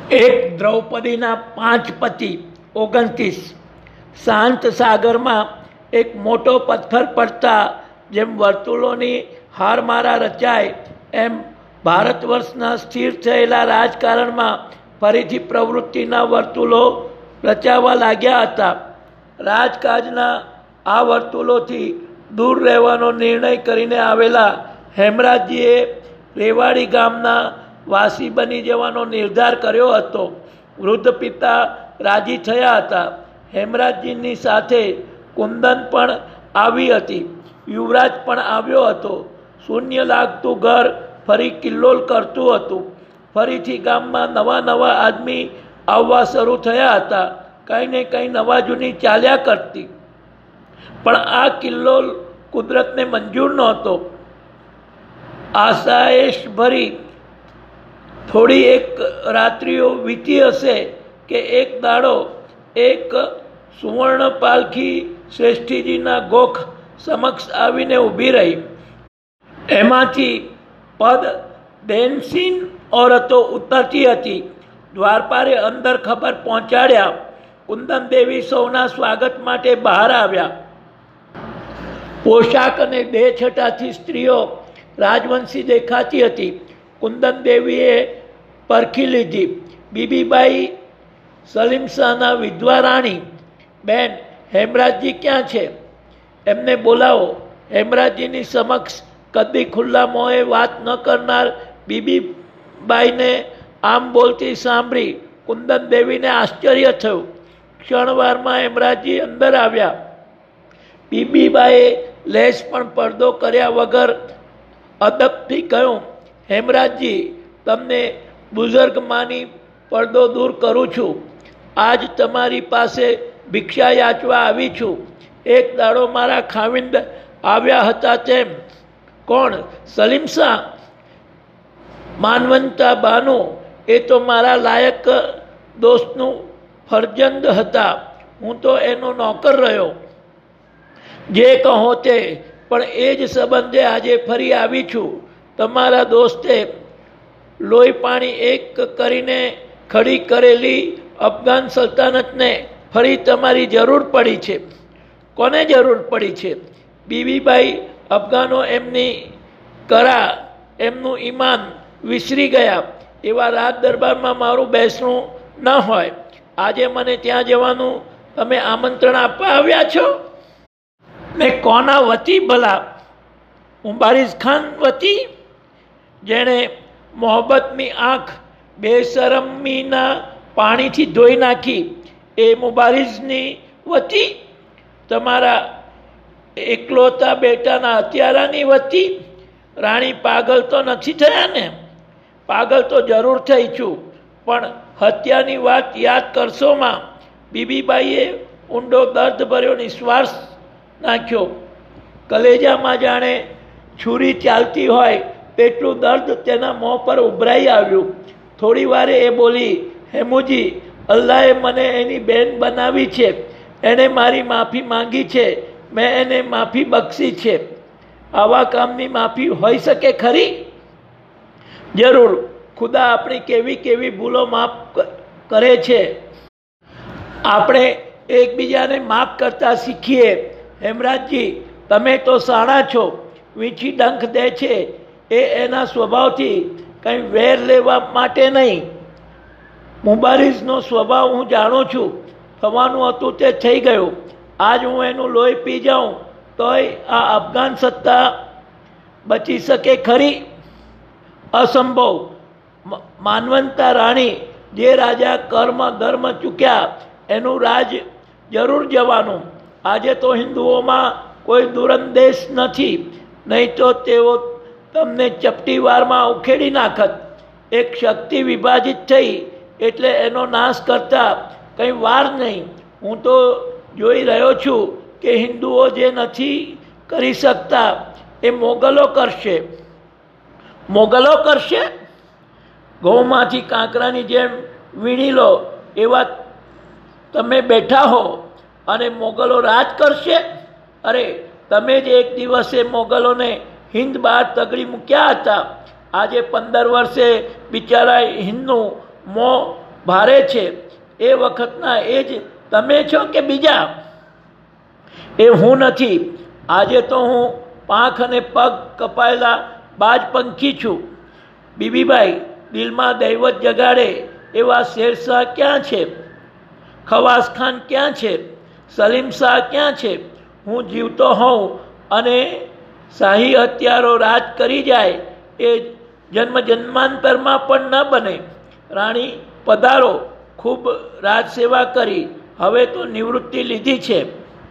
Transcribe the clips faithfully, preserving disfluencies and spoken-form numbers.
એક દ્રૌપદીના પાંચ પતિ ઓગણત્રીસ. શાંત સાગરમાં એક મોટો પથ્થર પડતા જેમ વર્તુળોની હારમારા રચાય એમ ભારત વર્ષના સ્થિર થયેલા રાજકારણમાં ફરીથી પ્રવૃત્તિના વર્તુળો રચાવા લાગ્યા હતા. રાજકાજના આ વર્તુળોથી દૂર રહેવાનો નિર્ણય કરીને આવેલા હેમરાજજીએ રેવાડી ગામના વાસી બની જવાનો નિર્ધાર કર્યો હતો. વૃદ્ધ પિતા રાજી થયા હતા. હેમરાજજીની સાથે કુંદન પણ આવી હતી. યુવરાજ પણ આવ્યો હતો. શૂન્ય લાગતું ઘર ફરી કિલ્લોલ કરતું હતું. ફરીથી ગામમાં નવા નવા આદમી આવવા શરૂ થયા હતા. કંઈ ને કંઈ નવા જૂની ચાલ્યા કરતી. પણ આ કિલ્લોલ કુદરતને મંજૂર નહોતો. આશાએશ ભરી થોડી એક રાત્રિઓ વીતી હશે કે એક દાડો એક સુવર્ણ પાલખી શ્રેષ્ઠીજીના ગોખ સમક્ષ આવીને ઊભી રહી. એમાંથી પદ દેનસીન ઓરતો ઉતરતી હતી. દ્વારપારે અંદર ખબર પહોંચાડ્યા. કુંદન દેવી સૌના સ્વાગત માટે બહાર આવ્યા. પોશાક અને બે છટાથી સ્ત્રીઓ રાજવંશી દેખાતી હતી. કુંદન દેવીએ પરખી લીધી. બીબીબાઈ સલીમ શાહના વિધવા રાણી. બેન, હેમરાજજી ક્યાં છે? એમને બોલાવો. હેમરાજજીની સમક્ષ કદી ખુલ્લા મોંએ વાત ન કરનાર બીબીબાઈને આમ બોલતી સાંભળી કુંદન દેવીને આશ્ચર્ય થયું. ક્ષણવારમાં હેમરાજજી અંદર આવ્યા. બીબીબાઈએ લેશ પણ પડદો કર્યા વગર અદબથી કહ્યું, હેમરાજજી, તમને બુઝુર્ગ માની પડદો દૂર કરું છું. આજ તમારી પાસે ભિક્ષા યાચવા આવી છું. એક દાડો મારા ખાવિંદ આવ્યા હતા તેમ. કોણ? સલીમ શાહ? માનવંતા બાનુ? એ તો મારા લાયક દોસ્તનું ફરજંદ હતા. હું તો એનો નોકર રહ્યો. જે કહો તે, પણ એ જ સંબંધે આજે ફરી આવી છું. તમારા દોસ્તે લોહી પાણી એક કરીને ખડી કરેલી અફઘાન સલ્તનતને ફરી તમારી જરૂર પડી છે. કોને જરૂર પડી છે? બીબીબાઈ, અફઘાનો એમની કરા, એમનું ઈમાન વિસરી ગયા. એવા રાજ દરબારમાં મારું બેસણું ન હોય. આજે મને ત્યાં જવાનું તમે આમંત્રણ આપવા આવ્યા છો? મેં કોના વતી ભલા? મુબારિઝ ખાન વતી, જેણે મોહબ્બતની આંખ બેશરમીના પાણીથી ધોઈ નાખી. એ મુબારિઝની વતી? તમારા એકલોતા બેટાના હત્યારાની વતી? રાણી, પાગલ તો નથી થયા ને? પાગલ તો જરૂર થઈ છું, પણ હત્યાની વાત યાદ કરશોમાં? બીબીબાઈએ ઊંડો દર્દ ભર્યો નિશ્વાસ નાખ્યો. કલેજામાં જાણે છુરી ચાલતી હોય તેટલું દર્દ તેના મોં પર ઉભરાઈ આવ્યું. થોડી વારે એ બોલી, હેમુજી, અલ્લાહે મને એની બેન બનાવી છે. એણે મારી માફી માંગી છે. મેં એને માફી બક્ષી છે. આવા કામની માફી હોઈ શકે ખરી? જરૂર. ખુદા આપણી કેવી કેવી ભૂલો માફ કરે છે. આપણે એકબીજાને માફ કરતા શીખીએ. હેમરાજજી, તમે તો સાણા છો. વીંછી ડંખ દે છે એ એના સ્વભાવથી કંઈ વેર લેવા માટે નહીં. મુબારિઝનો સ્વભાવ હું જાણું છું. થવાનું હતું તે થઈ ગયું. આજ હું એનું લોહી પી જાઉં તોય આ અફઘાન સત્તા બચી શકે ખરી? અસંભવ. માનવંતા રાણી, જે રાજા કર્મ ધર્મ ચૂક્યા એનું રાજ જરૂર જવાનું. આજે તો હિન્દુઓમાં કોઈ દુરંદેશ નથી, નહીં તો તેઓ તમને ચપટી વારમાં ઉખેડી નાખત. એક શક્તિ વિભાજિત થઈ એટલે એનો નાશ કરતા કંઈ વાર નહીં. હું તો જોઈ રહ્યો છું કે હિન્દુઓ જે નથી કરી શકતા એ મોગલો કરશે. મોગલો કરશે? ઘઉંમાંથી કાંકરાની જેમ વીણી લો એવા તમે બેઠા હો અને મોગલો રાજ કરશે? અરે, તમે જ એક દિવસે મોગલોને હિન્દ બહાર તગડી મૂક્યા હતા. આજે પંદર વર્ષે બિચારા હિન્દનું મોં ભારે છે એ વખતના એ જ તમે છો કે બીજા? એ હું નથી. આજે તો હું પાંખ અને પગ કપાયેલા બાજ પંખી છું. બીબીભાઈ, દિલમાં દૈવત જગાડે એવા શેરશાહ ક્યાં છે? ખવાસ ખાન ક્યાં છે? સલીમ શાહ ક્યાં છે? હું જીવતો હોઉં અને શાહી હત્યારો રાજ કરી જાય એ જન્મ જન્માંતરમાં પણ ન બને. રાણી પધારો, ખૂબ રાજસેવા કરી, હવે તો નિવૃત્તિ લીધી છે.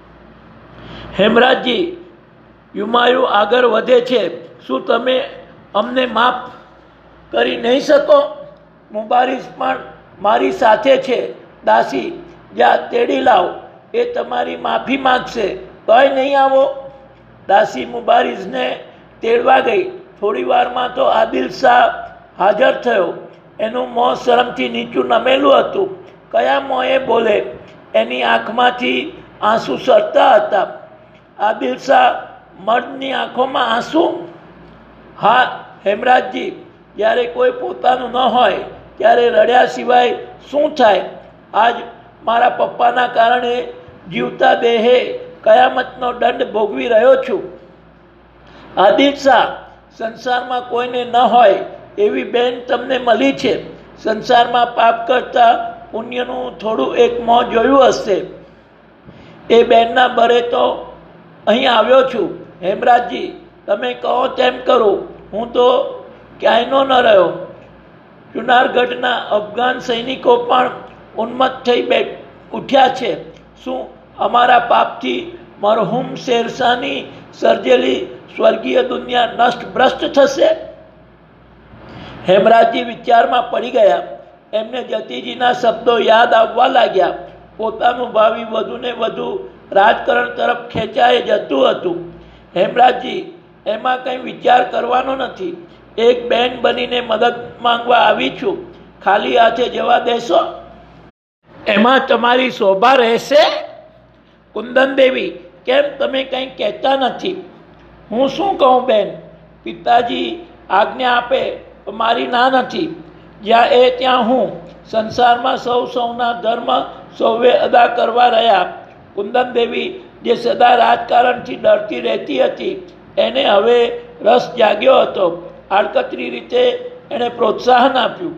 હેમરાજજી, યુમાયુ આગળ વધે છે. શું તમે અમને માફ કરી નહીં શકો? મુબારીઝ પણ મારી સાથે છે. દાસી, જા તેડી લાવ, એ તમારી માફી માગશે તોય નહીં આવો. દાસી મુબારીઝને તેડવા ગઈ. થોડી વારમાં તો આદિલ શાહ હાજર થયો. એનું મોં શરમથી નીચું નમેલું હતું. કયા મોંએ બોલે? એની આંખમાંથી આંસુ સરતા હતા. આદિલ શાહ, મર્દની આંખોમાં આંસુ? હા હેમરાજજી, જ્યારે કોઈ પોતાનું ન હોય ત્યારે રડ્યા સિવાય શું થાય? આજ મારા પપ્પાના કારણે જીવતા દેહે કયામતનો દંડ ભોગવી રહ્યો છું. આદિલ શાહ, સંસારમાં કોઈને ન હોય એવી બેન તમને મળી છે. સંસારમાં પાપ કરતા પુણ્યનું થોડું એક મોં જોયું હશે. એ બેનના બરે તો અહીં આવ્યો છું. હેમરાજજી, તમે કહો તેમ કરું. હું તો ક્યાંયનો ન રહ્યો. ચુનારગઢના અફઘાન સૈનિકો પણ ઉન્મત્ત થઈ બેઠ ઉઠ્યા છે. શું અમારા પાપથી મરહુમ શેરશાહની સર્જેલી સ્વર્ગીય દુનિયા નષ્ટ ભ્રષ્ટ થશે? હેમરાજજી વિચારમાં પડી ગયા. એમને જતીજીના શબ્દો યાદ આવવા લાગ્યા. પોતાનું ભાવિ વધુ ને વધુ રાજકારણ તરફ ખેંચાઈ જતું હતું. હેમરાજજી, એમાં કંઈ વિચાર કરવાનો નથી. એક બેન બનીને મદદ માંગવા આવી છું. ખાલી હાથે જવા દેશો? એમાં તમારી શોભા રહેશે? કુંદન દેવી, કેમ તમે કંઈ કહેતા નથી? હું શું કહું બેન? પિતાજી આજ્ઞા આપે તો મારી ના નથી. જ્યાં એ ત્યાં હું. સંસારમાં સૌ સૌના ધર્મ સૌએ અદા કરવા રહ્યા. કુંદન દેવી, જે સદા રાજકારણથી ડરતી રહેતી હતી, એને હવે રસ જાગ્યો હતો. આડકતરી રીતે એણે પ્રોત્સાહન આપ્યું.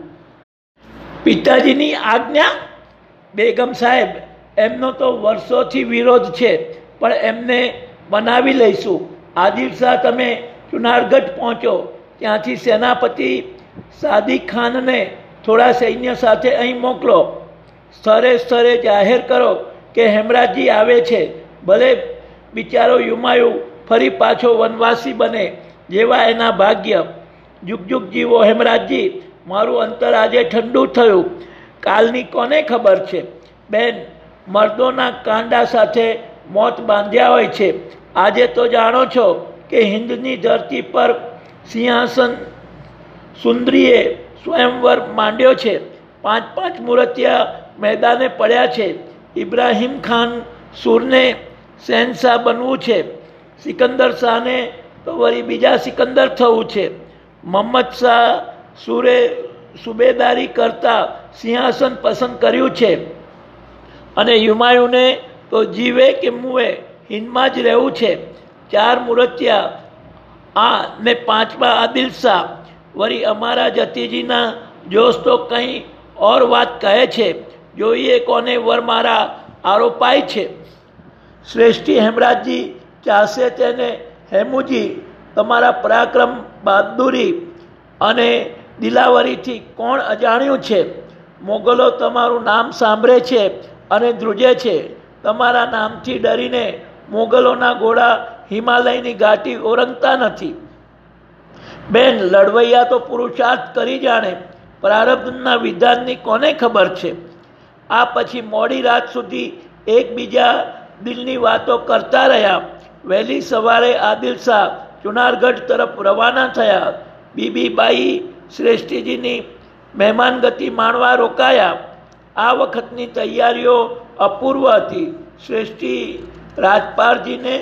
પિતાજીની આજ્ઞા? બેગમ સાહેબ, એમનો તો વર્ષોથી વિરોધ છે, પણ એમને બનાવી લઈશું. આદિલ શાહ, તમે ચુનારગઢ પહોંચો. ત્યાંથી સેનાપતિ સાદિક ખાનને થોડા સૈન્ય સાથે અહીં મોકલો. સ્થળે સ્થળે જાહેર કરો કે હેમરાજજી આવે છે. ભલે બિચારો યુમાયુ ફરી પાછો વનવાસી બને, જેવા એના ભાગ્ય. જુગ જુગ જીવો હેમરાજજી. મારું અંતર આજે ઠંડુ થયું. કાલની કોને ખબર છે? બેન, મર્દોના કાંડા સાથે મોત બાંધ્યા હોય છે. આજે તો જાણો છો કે હિન્દની ધરતી પર સિંહાસન સુંદરીએ સ્વયંવર માંડ્યો છે. પાંચ પાંચ મૂર્તિયા મેદાને પડ્યા છે. ઇબ્રાહિમ ખાન સૂરને શહેનશાહ બનવું છે. સિકંદર શાહને તો વળી બીજા સિકંદર થવું છે. મોહમ્મદ શાહ સૂરે સુબેદારી કરતા સિંહાસન પસંદ કર્યું છે. અને હુમાયુને તો જીવે કે મુએ હિંદમાં જ રહેવું છે. ચાર મૂર્તિયા આ ને પાંચમા આદિલ શાહ. વળી અમારા જતીજીના જોશ તો કંઈ ઓર વાત કહે છે. જોઈએ કોને વર મારા આરોપાય છે. શ્રેષ્ઠી હેમરાજજી ચાહશે તેને. હેમુજી, તમારા પરાક્રમ, બહાદુરી અને દિલાવરીથી કોણ અજાણ્યું છે? મોગલો તમારું નામ સાંભળે છે અને ધ્રુજે છે. તમારા નામથી ડરીને મોગલોના ઘોડા હિમાલયની ઘાટી ઓરંગતા નથી. બેન, લડવૈયા તો પુરુષાર્થ કરી જાણે. પ્રારબ્ધના વિધાનની કોને ખબર છે? આ પછી મોડી રાત સુધી એકબીજા દિલની વાતો કરતા રહ્યા. વહેલી સવારે આદિલ શાહ ચુનારગઢ તરફ રવાના થયા. બીબીબાઈ શ્રેષ્ઠીજીની મહેમાનગતિ માણવા રોકાયા. આ વખતની તૈયારીઓ અપૂર્વ હતી. શ્રેષ્ઠી રાજપારજીને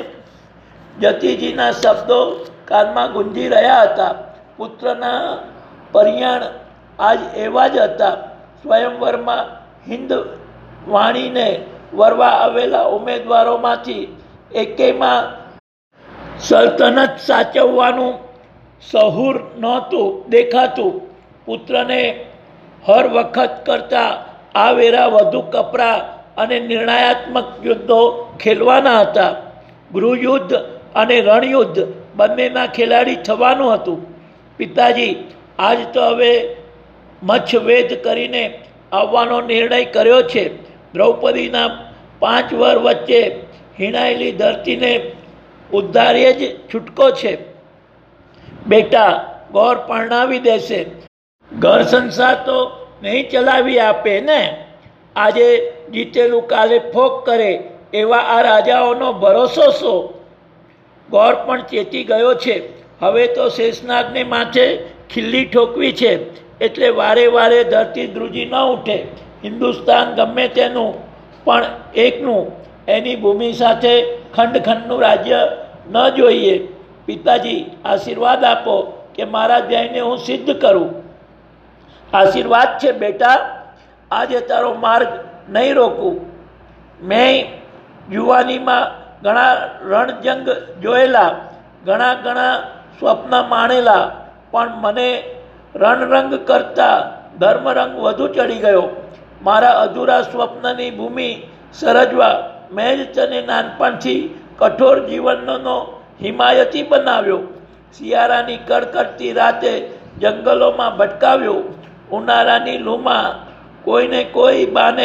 જતીજીના શબ્દો કાનમાં ગુંજી રહ્યા હતા. પુત્રના પરિયાણ આજ એવા જ હતા. સ્વયંવરમાં હિન્દ વાણીને વરવા આવેલા ઉમેદવારોમાંથી એકેયમાં સલ્તનત સાચવવાનું સહુર નહોતું દેખાતું. પુત્રને હર વખત કરતા આ વેરા વધુ કપરા અને નિર્ણયાત્મક યુદ્ધો ખેલવાના હતા. ગૃહયુદ્ધ અને રણયુદ્ધ બંનેના ખેલાડી થવાનું હતું. પિતાજી આજ તો હવે મચ્છવેદ કરીને આવવાનો નિર્ણય કર્યો છે. દ્રૌપદીના પાંચ વર વચ્ચે હીણાયેલી ધરતીને ઉદ્ધારીએ જ છૂટકો છે. બેટા ગોર પરણાવી દેશે, ઘર સંસાર તો નહીં ચલાવી આપે ને. આજે જીતેલું કાલે ફોક કરે એવા આ રાજાઓનો ભરોસો શો? ગોર પણ ચેતી ગયો છે. હવે તો શેષનાગને માથે ખીલ્લી ઠોકવી છે એટલે વારે વારે ધરતી ધ્રુજી ન ઉઠે. હિન્દુસ્તાન ગમે તેનું પણ એકનું, એની ભૂમિ સાથે ખંડ ખંડનું રાજ્ય ન જોઈએ. પિતાજી આશીર્વાદ આપો કે મારા ધ્યેયને હું સિદ્ધ કરું. આશીર્વાદ છે બેટા, આજે તારો માર્ગ નહીં રોકું. મેં યુવાનીમાં ઘણા રણજંગ જોયેલા, ઘણા ઘણા સ્વપ્ન માણેલા, પણ મને રણરંગ કરતા ધર્મરંગ વધુ ચડી ગયો. મારા અધૂરા સ્વપ્નની ભૂમિ સર્જવા મેં જ તને નાનપણથી કઠોર જીવનનો હિમાયતી બનાવ્યો. શિયાળાની કડકડતી રાતે જંગલોમાં ભટકાવ્યો. ઉનાળાની લૂમાં કોઈને કોઈ બાને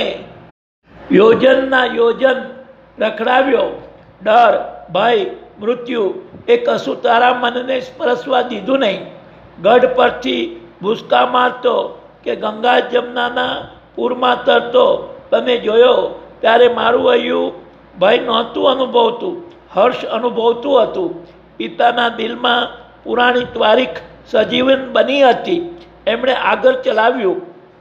યોજનના યોજન રખડાવ્યો. ડર, ભય, મૃત્યુ એ કશું તારા મનને સ્પર્શવા દીધું નહીં. ગઢ પરથી ભૂસકા મારતો કે ગંગા જમનાના પૂરમાં તરતો તને જોયો ત્યારે મારું હૈયું ભય નહોતું અનુભવતું, હર્ષ અનુભવતું હતું. પિતાના દિલમાં પુરાણી તારીખ સજીવન બની હતી. એમણે આગળ ચલાવ્યું.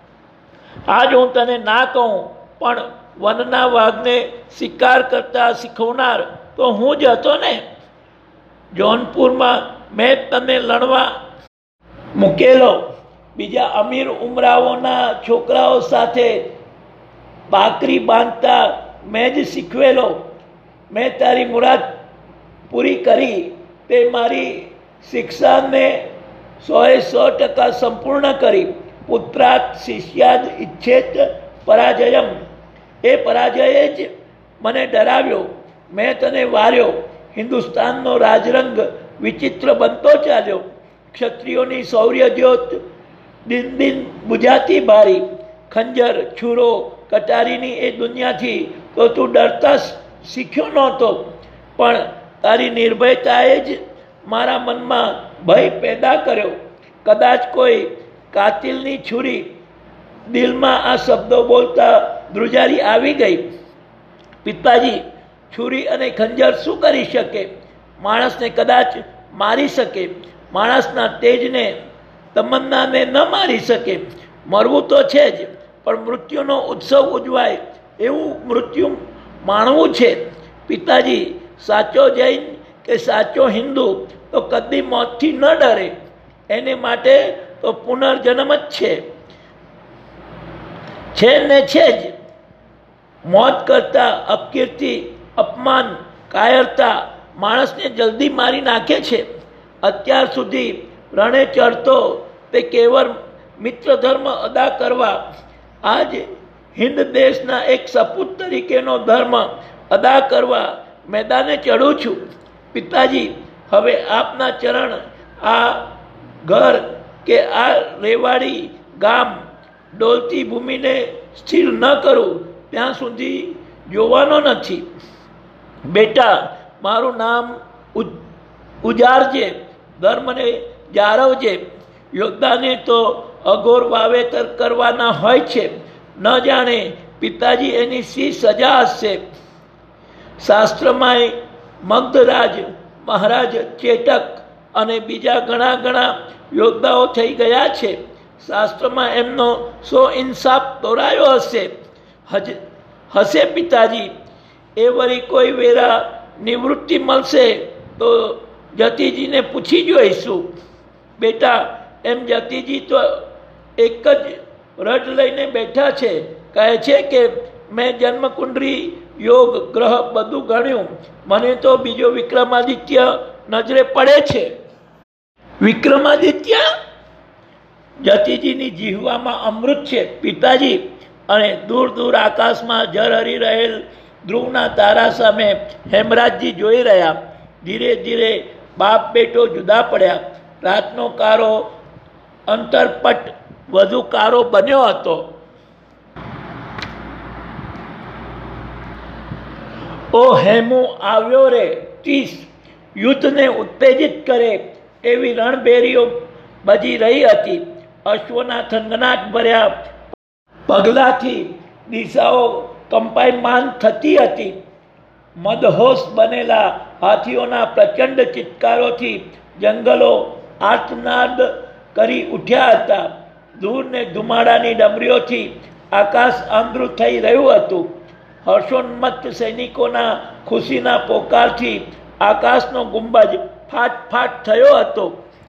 આજ હું તને ના કહું પણ વનના વાઘને શિકાર કરતા શીખવનાર તો હું જ હતો ને. જોનપુરમાં મેં તને લડવા મૂકેલો. બીજા અમીર ઉમરાઓના છોકરાઓ સાથે બાકરી બાંધતા મેં જ શીખવેલો. મેં તારી મુરાદ પૂરી કરી. તે મારી શિક્ષાને સોએ સો ટકા સંપૂર્ણ કરી. પુત્રાત શિષ્યાદ ઇચ્છેત પરાજયમ. એ પરાજયે જ મને ડરાવ્યો. મેં તને વાર્યો. હિન્દુસ્તાનનો રાજરંગ વિચિત્ર બનતો ચાલ્યો. ક્ષત્રિયોની શૌર્ય જ્યોત દિન દિન બુઝાતી બારી. ખંજર, છૂરો, કટારીની એ દુનિયાથી તો તું ડરતા શીખ્યો નહોતો, પણ તારી નિર્ભયતાએ જ મારા મનમાં ભય પેદા કર્યો. કદાચ કોઈ કાતિલની છુરી દિલમાં આ શબ્દો બોલતા ધ્રુજારી આવી ગઈ. પિતાજી, છુરી અને ખંજર શું કરી શકે? માણસને કદાચ મારી શકે, માણસના તેજને, તમન્નાને ન મારી શકે. મરવું તો છે જ, પણ મૃત્યુનો ઉત્સવ ઉજવાય એવું મૃત્યુ માણવું છે. પિતાજી, સાચો જૈન કે સાચો હિન્દુ તો કદી મોતથી ન ડરે. એને માટે તો પુનર્જન્મ જ છે છે ને છે જ. મોત કરતા અપકીર્તિ, અપમાન, કાયરતા માણસને જલ્દી મારી નાખે છે. અત્યાર સુધી રણે ચડતો તે કેવળ મિત્ર ધર્મ અદા કરવા, આજ હિન્દ દેશના એક સપૂત તરીકેનો ધર્મ અદા કરવા મેદાને ચડું છું. પિતાજી, હવે આપના ચરણ આ ઘર કે આ રેવાડી ગામ ડોલતી ભૂમિને સ્થિર ન કરું ત્યાં સુધી જોવાનો નથી. બેટા, મારું નામ ઉજારજે, ધર્મને જાળવજે. યોદ્ધાને તો અઘોર વાવેતર કરવાના હોય છે. ન જાણે પિતાજી એની શી સજા હશે. શાસ્ત્રમાંય મગધરાજ, મહારાજ ચેટક અને બીજા ઘણા ઘણા યોદ્ધાઓ થઈ ગયા છે. શાસ્ત્રમાં એમનો સો ઇન્સાફ દોરાયો હશે. હજ હશે પિતાજી. એ વળી કોઈ વેરા નિવૃત્તિ મળશે તો જતીજીને પૂછી જોઈશું. બેટા, એમ જતીજી તો એક જ રજ લઈને બેઠા છે. કહે છે કે મેં જન્મકુંડળી યોગ ગ્રહ બધું ગણ્યું, મને તો બીજો વિક્રમાદિત્ય નજરે પડે છે. વિક્રમાદિત્ય? જતીજીની જીહવામાં અમૃત છે પિતાજી. અને દૂર દૂર આકાશમાં ઝરહરી રહેલ ધ્રુવના તારા સામે હેમરાજજી જોઈ રહ્યા. ધીરે ધીરે બાપ બેટો જુદા પડ્યા. રાતનો કારો અંતરપટ વધુ કારો બન્યો હતો. ઓ હેમુ આવ્યો રે ત્રીસ, યુદ્ધને ઉત્તેજિત કરે એવી રણભેરીઓ બજી રહી હતી. અશ્વના થનગનાટ ભર્યા પગલાથી દિશાઓ કંપાયમાન થતી હતી. મદહોશ બનેલા હાથીઓના પ્રચંડ ચિત્કારોથી જંગલો આર્તનાદ કરી ઉઠ્યા હતા. ધૂળ ને ધુમાડાની ડમરીઓથી આકાશ આંધળું થઈ રહ્યું હતું. હર્ષોન્મત્ત સૈનિકોના ખુશીના પોકારથી આકાશનો ગુંબજ ફાટ ફાટ થયો હતો.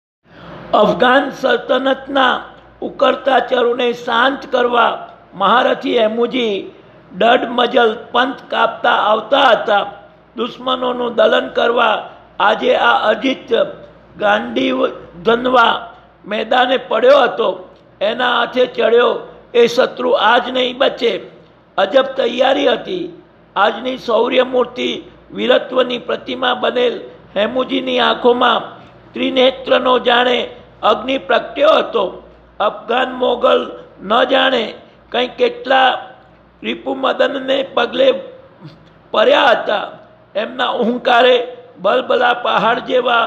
અફઘાન સલ્તનતના ઉકળતા ચરુને શાંત કરવા મહારથી હેમુજી ડડમજલ પંથ કાપતા આવતા હતા. દુશ્મનોનું દલન કરવા આજે આ અજીત ગાંડીવ ધનવા મેદાને પડ્યો હતો. એના હાથે ચડ્યો એ શત્રુ આજ નહીં બચે. અજબ તૈયારી હતી. આજની શૌર્ય મૂર્તિ વીરત્વની પ્રતિમા બનેલ હેમુજીની આંખોમાં ત્રિનેત્રનો જાણે અગ્નિ પ્રગટ્યો હતો. અફઘાન મોગલ ન જાણે કંઈ કેટલા રિપુમદનને પગલે પર્યા હતા. એમના અહંકારે બલબલા પહાડ જેવા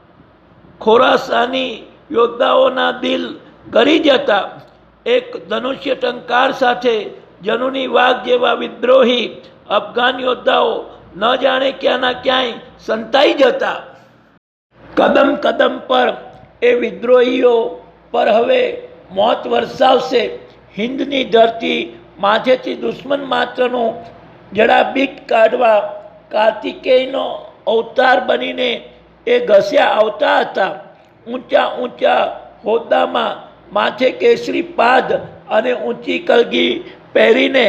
ખોરાસાની યોદ્ધાઓના દિલ ગરી જતા. એક ધનુષ્ય ટંકાર સાથે જનુની વાઘ જેવા વિદ્રોહી અફઘાન યોદ્ધાઓ ન જાણે ક્યાંના ક્યાંય સંતાઈ જતા. કદમ કદમ પર એ વિદ્રોહીઓ પર હવે મોત વરસાવશે. હિન્દની ધરતી માથેથી દુશ્મન માત્રનું જડાબીટ કાઢવા કાર્તિકેયનો અવતાર બનીને એ ઘસ્યા આવતા હતા. ઊંચા ઊંચા હોદ્દામાં માથે કેસરી પાદ અને ઊંચી કલગી પહેરીને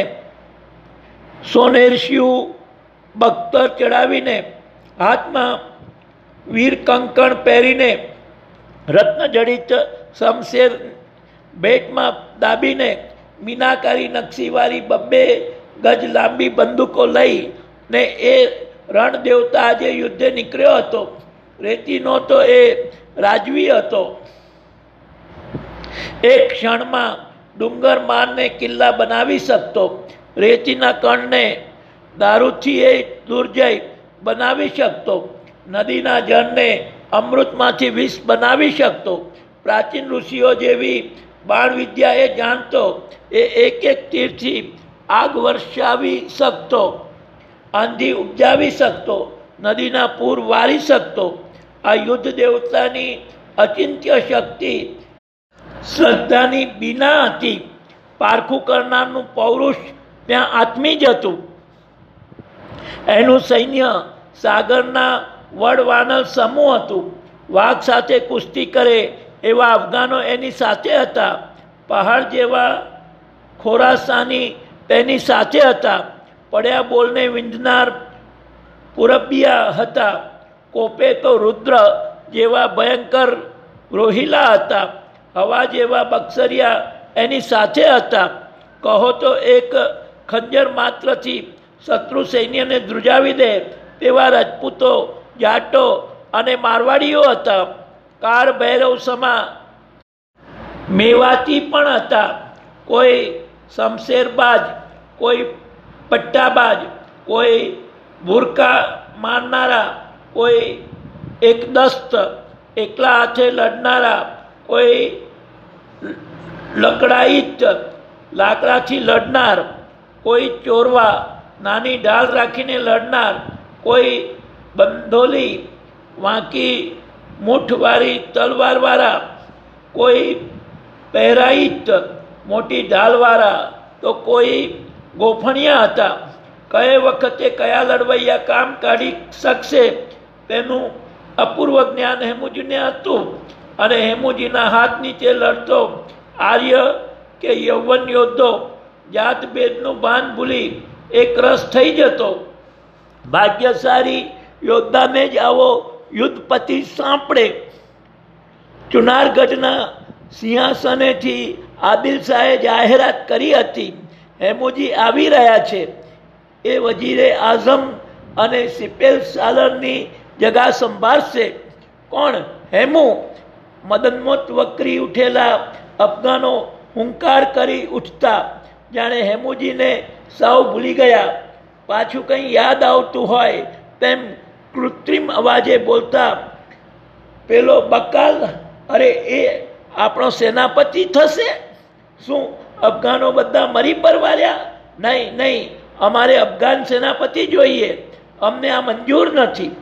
સોનેરસ્યું બખ્તર ચડાવીને હાથમાં વીર કંકણ પહેરીને રત્નજડિત શમશેર બેટમાં દાબીને મીનાકારી નકશીવાળી બબ્બે ગજ લાંબી બંદૂકો લઈ ને એ રણ દેવતા આજે યુદ્ધે નીકળ્યો હતો. રેતીનો તો એ રાજવી હતો. એક ક્ષણમાં ડુંગર મારને કિલ્લા બનાવી શકતો. રેતીના કણને દારૂથી એ દુર્જય બનાવી શકતો. નદીના જળને અમૃતમાંથી વિષ બનાવી શકતો. પ્રાચીન ઋષિઓ જેવી બાણ વિદ્યા એ જાણતો. એ એક એક તીરથી આગ વર્ષાવી શકતો, આંધી ઉપજાવી શકતો, નદીના પૂર વારી શકતો. આ યુદ્ધ દેવતાની અચિંત્ય શક્તિ શ્રદ્ધાની બીના હતી. પારખું કરનારનું પૌરુષ ત્યાં આત્મી જ હતું. એનું સૈન્ય સાગરના વડવાનર સમૂહ હતું. વાઘ સાથે કુસ્તી કરે એવા અફઘાનો એની સાથે હતા. પહાડ જેવા ખોરાસાની તેની સાથે હતા. પડ્યા બોલને વિંધનાર પુરબિયા હતા. કોપે તો રુદ્ર જેવા ભયંકર રોહિલા હતા. હવા જેવા બક્સરિયા એની સાથે હતા. કહો તો એક ખંજર માત્રથી શત્રુ સૈન્યને ધ્રુજાવી દે તેવા રાજપૂતો, જાટો અને મારવાડીઓ હતા. કાળ ભૈરવ સમા મેવાતી પણ હતા. કોઈ શમશેરબાજ, કોઈ પટ્ટાબાજ, કોઈ ભૂરકા મારનારા, કોઈ એકદસ્ત એકલા હાથે લડનારા, કોઈ લકડાઈત લાકડાથી લડનાર, કોઈ ચોરવા નાની ઢાલ રાખીને લડનાર, કોઈ બંધોલી વાંકી મૂઠવાળી તલવારવાળા, કોઈ પહેરાઈત મોટી ઢાલવાળા, તો કોઈ ગોફણિયા હતા. કયે વખતે કયા લડવૈયા કામ કાઢી શકશે તેનું અપૂર્વ જ્ઞાન હેમુજીને હતું. અને હેમુજીના હાથ નીચે લડતો આર્ય કે યૌવન યોદ્ધો જાતભેદનું ભાન ભૂલી એક રસ થઈ જતો. ભાગ્યશાળી યોદ્ધાને જ આવો યુદ્ધપતિ સાંપડે. ચુનારગઢના સિંહાસનેથી આદિલ શાહે જાહેરાત કરી હતી, હેમુજી આવી રહ્યા છે. એ વજીરે આઝમ અને સિપેલ સાલરની જગા સંભાળશે. કોણ? હેમુ. મદનમોત વકરી ઉઠેલા અફઘાનો હુંકાર કરી ઉઠતા જાણે હેમુજીને સાવ ભૂલી ગયા. પાછું કંઈ યાદ આવતું હોય તેમ કૃત્રિમ અવાજે બોલતા, પેલો બકાલ, અરે એ આપણો સેનાપતિ થશે? શું અફઘાનો બધા મરી પરવાર્યા? નહીં નહીં, અમારે અફઘાન સેનાપતિ જોઈએ, અમને આ મંજૂર નથી.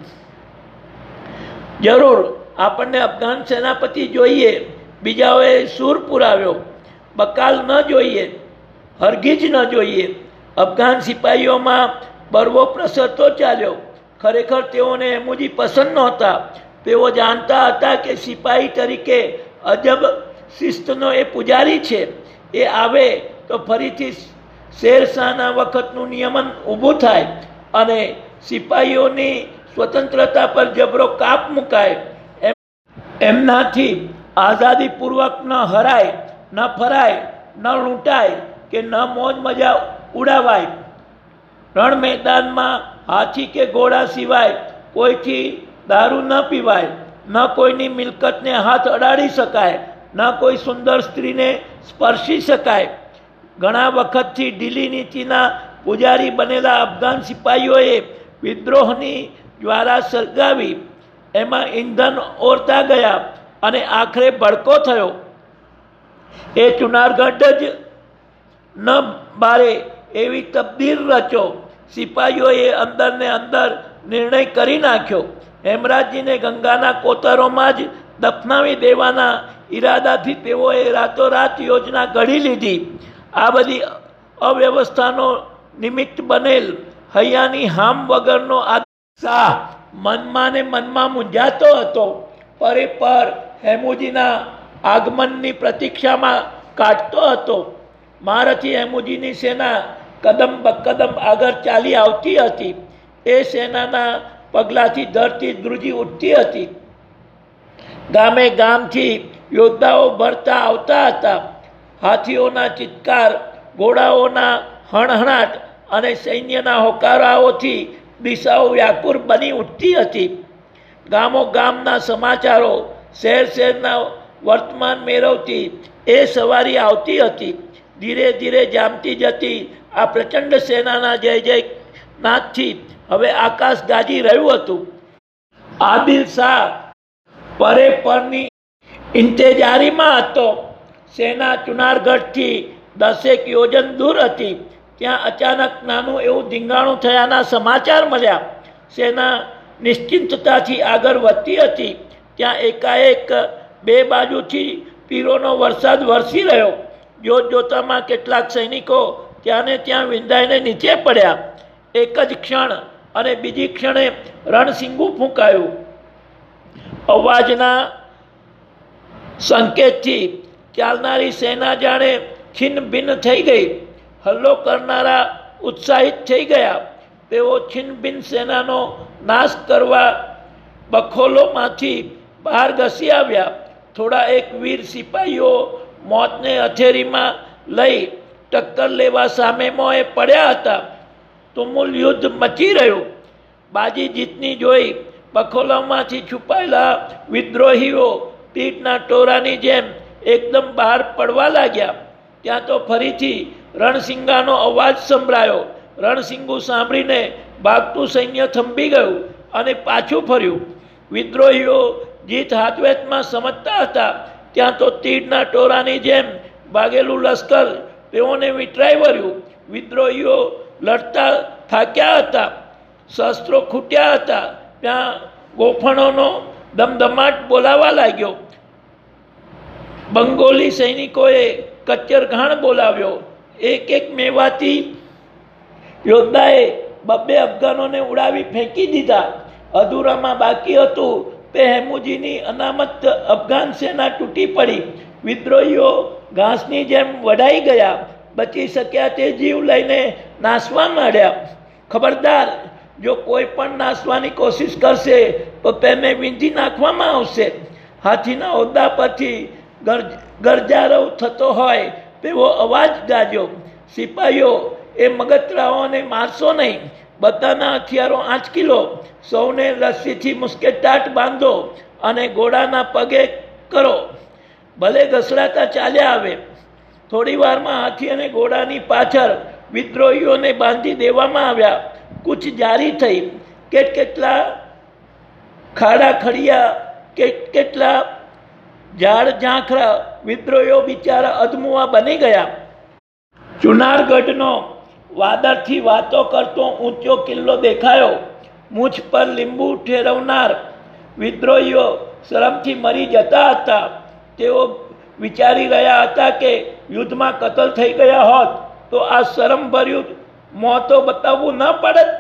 જરૂર આપણને અફઘાન સેનાપતિ જોઈએ, બીજાઓએ સૂર પુરાવ્યો. બકાલ ન જોઈએ, હરગીજ ન જોઈએ. અફઘાન સિપાહીઓમાં બરવો પ્રસરતો ચાલ્યો. ખરેખર તેઓને હેમુજી પસંદ નહોતા. તેઓ જાણતા હતા કે સિપાહી તરીકે અજબ શિસ્તનો એ પૂજારી છે. એ આવે તો ફરીથી શેરશાહના વખતનું નિયમન ઊભું થાય અને સિપાહીઓની સ્વતંત્રતા પર જબરો કાપ મુકાય. એમ એમનાથી આઝાદીપૂર્વક ન હરાય, ન ફરાય, ન લૂંટાય કે ન મોજ મજા ઉડાવાય. રણ મેદાનમાં હાથી કે ઘોડા સિવાય કોઈથી દારૂ ન પીવાય, ન કોઈની મિલકતને હાથ અડાડી શકાય, ન કોઈ સુંદર સ્ત્રીને સ્પર્શી શકાય. ઘણા વખતથી ઢીલી નીતિના પૂજારી બનેલા અફઘાન સિપાહીઓએ વિદ્રોહની જ્વારા સળગાવી, એમાં ઈંધણ ઓરતા ગયા અને આખરે ભડકો થયો. એ ચુનારગઢ જ ન બારે એવી તબદીલ રચો. સિપાહીઓએ અંદર ને અંદર નિર્ણય કરી નાખ્યો. હેમરાજજીને ગંગાના કોતરોમાં જ દફનાવી દેવાના ઈરાદાથી તેઓએ રાતોરાત યોજના ઘડી લીધી. આ બધી અવ્યવસ્થાનો નિમિત્ત બનેલ હૈયાની હામ વગરનો આ શાહ મનમાં ને મનમાં મૂંઝાતો હતો. પરે પર હેમુજીના આગમનની પ્રતીક્ષામાં કાઢતો હતો. મહારથી હેમુજીની સેના કદમ બકદમ આગળ ચાલી આવતી હતી. એ સેનાના પગલાથી ધરતી ધ્રુજી ઉઠતી હતી. ગામે ગામથી યોદ્ધાઓ ભરતા આવતા હતા. હાથીઓના ચિત્કાર, ઘોડાઓના હણહણાટ અને સૈન્યના હોકારાઓથી દિશાઓ વ્યાકુળ બની ઉઠતી હતી. ગામો ગામના સમાચારો, શહેર શહેરના વર્તમાન મેળવતી એ સવારી આવતી હતી. ધીરે ધીરે જામતી જતી આ પ્રચંડ સેનાના જય જય નાદથી હવે આકાશ ગાજી રહ્યું હતું. આદિલ શાહ પરે પરની ઇંતેજારીમાં હતો. સેના ચુનારગઢથી દસેક યોજન દૂર હતી. ત્યાં અચાનક નાનું એવું ધીંગાણું થયાના સમાચાર મળ્યા. સેના નિશ્ચિંતતાથી આગળ વધતી હતી. ત્યાં એકાએક બે બાજુથી તીરોનો વરસાદ વરસી રહ્યો. જોત જોતામાં કેટલાક સૈનિકો ત્યાં ને ત્યાં વિંધાઈને નીચે પડ્યા. એક જ ક્ષણ અને બીજી ક્ષણે રણસિંગું ફૂંકાયું. અવાજના સંકેતથી ચાલનારી સેના જાણે છિન્ન ભિન્ન થઈ ગઈ. હલ્લો કરનારા ઉત્સાહિત થઈ ગયા. તેઓ છિન્ન ભિન્ન સેનાનો નાશ કરવા બખોલોમાંથી બહાર ઘસી આવ્યા. થોડા એક વીર સિપાહીઓ મોતને હથેળીમાં લઈ ટક્કર લેવા સામે મોએ પડ્યા હતા. તુમુલ યુદ્ધ મચી રહ્યું. બાજી જીતની જોઈ બખોલામાંથી છુપાયેલા વિદ્રોહીઓ તીરના ટોરાની જેમ એકદમ બહાર પડવા લાગ્યા. ત્યાં તો ફરીથી રણસિંગાનો અવાજ સંભળાયો. રણસિંગુ સાંભળીને ભાગતું સૈન્ય થંભી ગયું અને પાછું ફર્યું. વિદ્રોહીઓ જીત હાથવેતમાં સમજતા હતા. ત્યાં તો તીરના ટોરાની જેમ ભાગેલું લશ્કર તેઓને વિટરાઈ વર્યું. વિદ્રોહીઓ લડતા થાક્યા હતા, શસ્ત્રો ખૂટ્યા હતા. ત્યાં ગોફણોનો ધમધમાટ બોલાવા લાગ્યો. બંગોલી સૈનિકોએ કચ્ચરઘાણ બોલાવ્યો. એક એક મેવાતી યોદ્ધાએ બબ્બે અફઘાનોને ઉડાવી ફેંકી દીધા. અધૂરામાં બાકી હતું તે હેમુજીની અનામત અફઘાન સેના તૂટી પડી. વિદ્રોહીઓ ઘાસની જેમ વઢાઈ ગયા, બચી શક્યા તે જીવ લઈને નાસવા માંડ્યા. ખબરદાર, જો કોઈ પણ નાસવાની કોશિશ કરશે તો તેને વીંધી નાખવામાં આવશે. હાથીના હોદ્દા પરથી ગરજારવ થતો હોય તેવો અવાજ ગાજો. સિપાહીઓ, એ મગતરાઓને મારશો નહીં, બધાના હથિયારો આંચકી લો, સૌને રસ્સીથી મુસ્કેટાટ બાંધો અને ઘોડાના પગે કરો. ભલે ઘસડાતા ચાલ્યા આવે. થોડી વારમાં હાથી અને ઘોડાની પાછળ વિદ્રોહીઓને બાંધી દેવામાં આવ્યા. કૂચ જારી થઈ. કેટ કેટલા ખાડા ખડિયા, કેટ કેટલા ઝાડ ઝાંખરા વિદ્રોહીઓ બિચારા અધમુઆ બની ગયા. ચુનારગઢનો વાદળથી વાતો કરતો ઊંચો કિલ્લો દેખાયો. મૂછ પર લીંબુ ઠેરવનાર વિદ્રોહીઓ શરમથી મરી જતા હતા. તેઓ વિચારી રહ્યા હતા કે યુદ્ધમાં કતલ થઈ ગયા હોત તો આ શરમભર્યું મોતો બતાવવું ન પડત.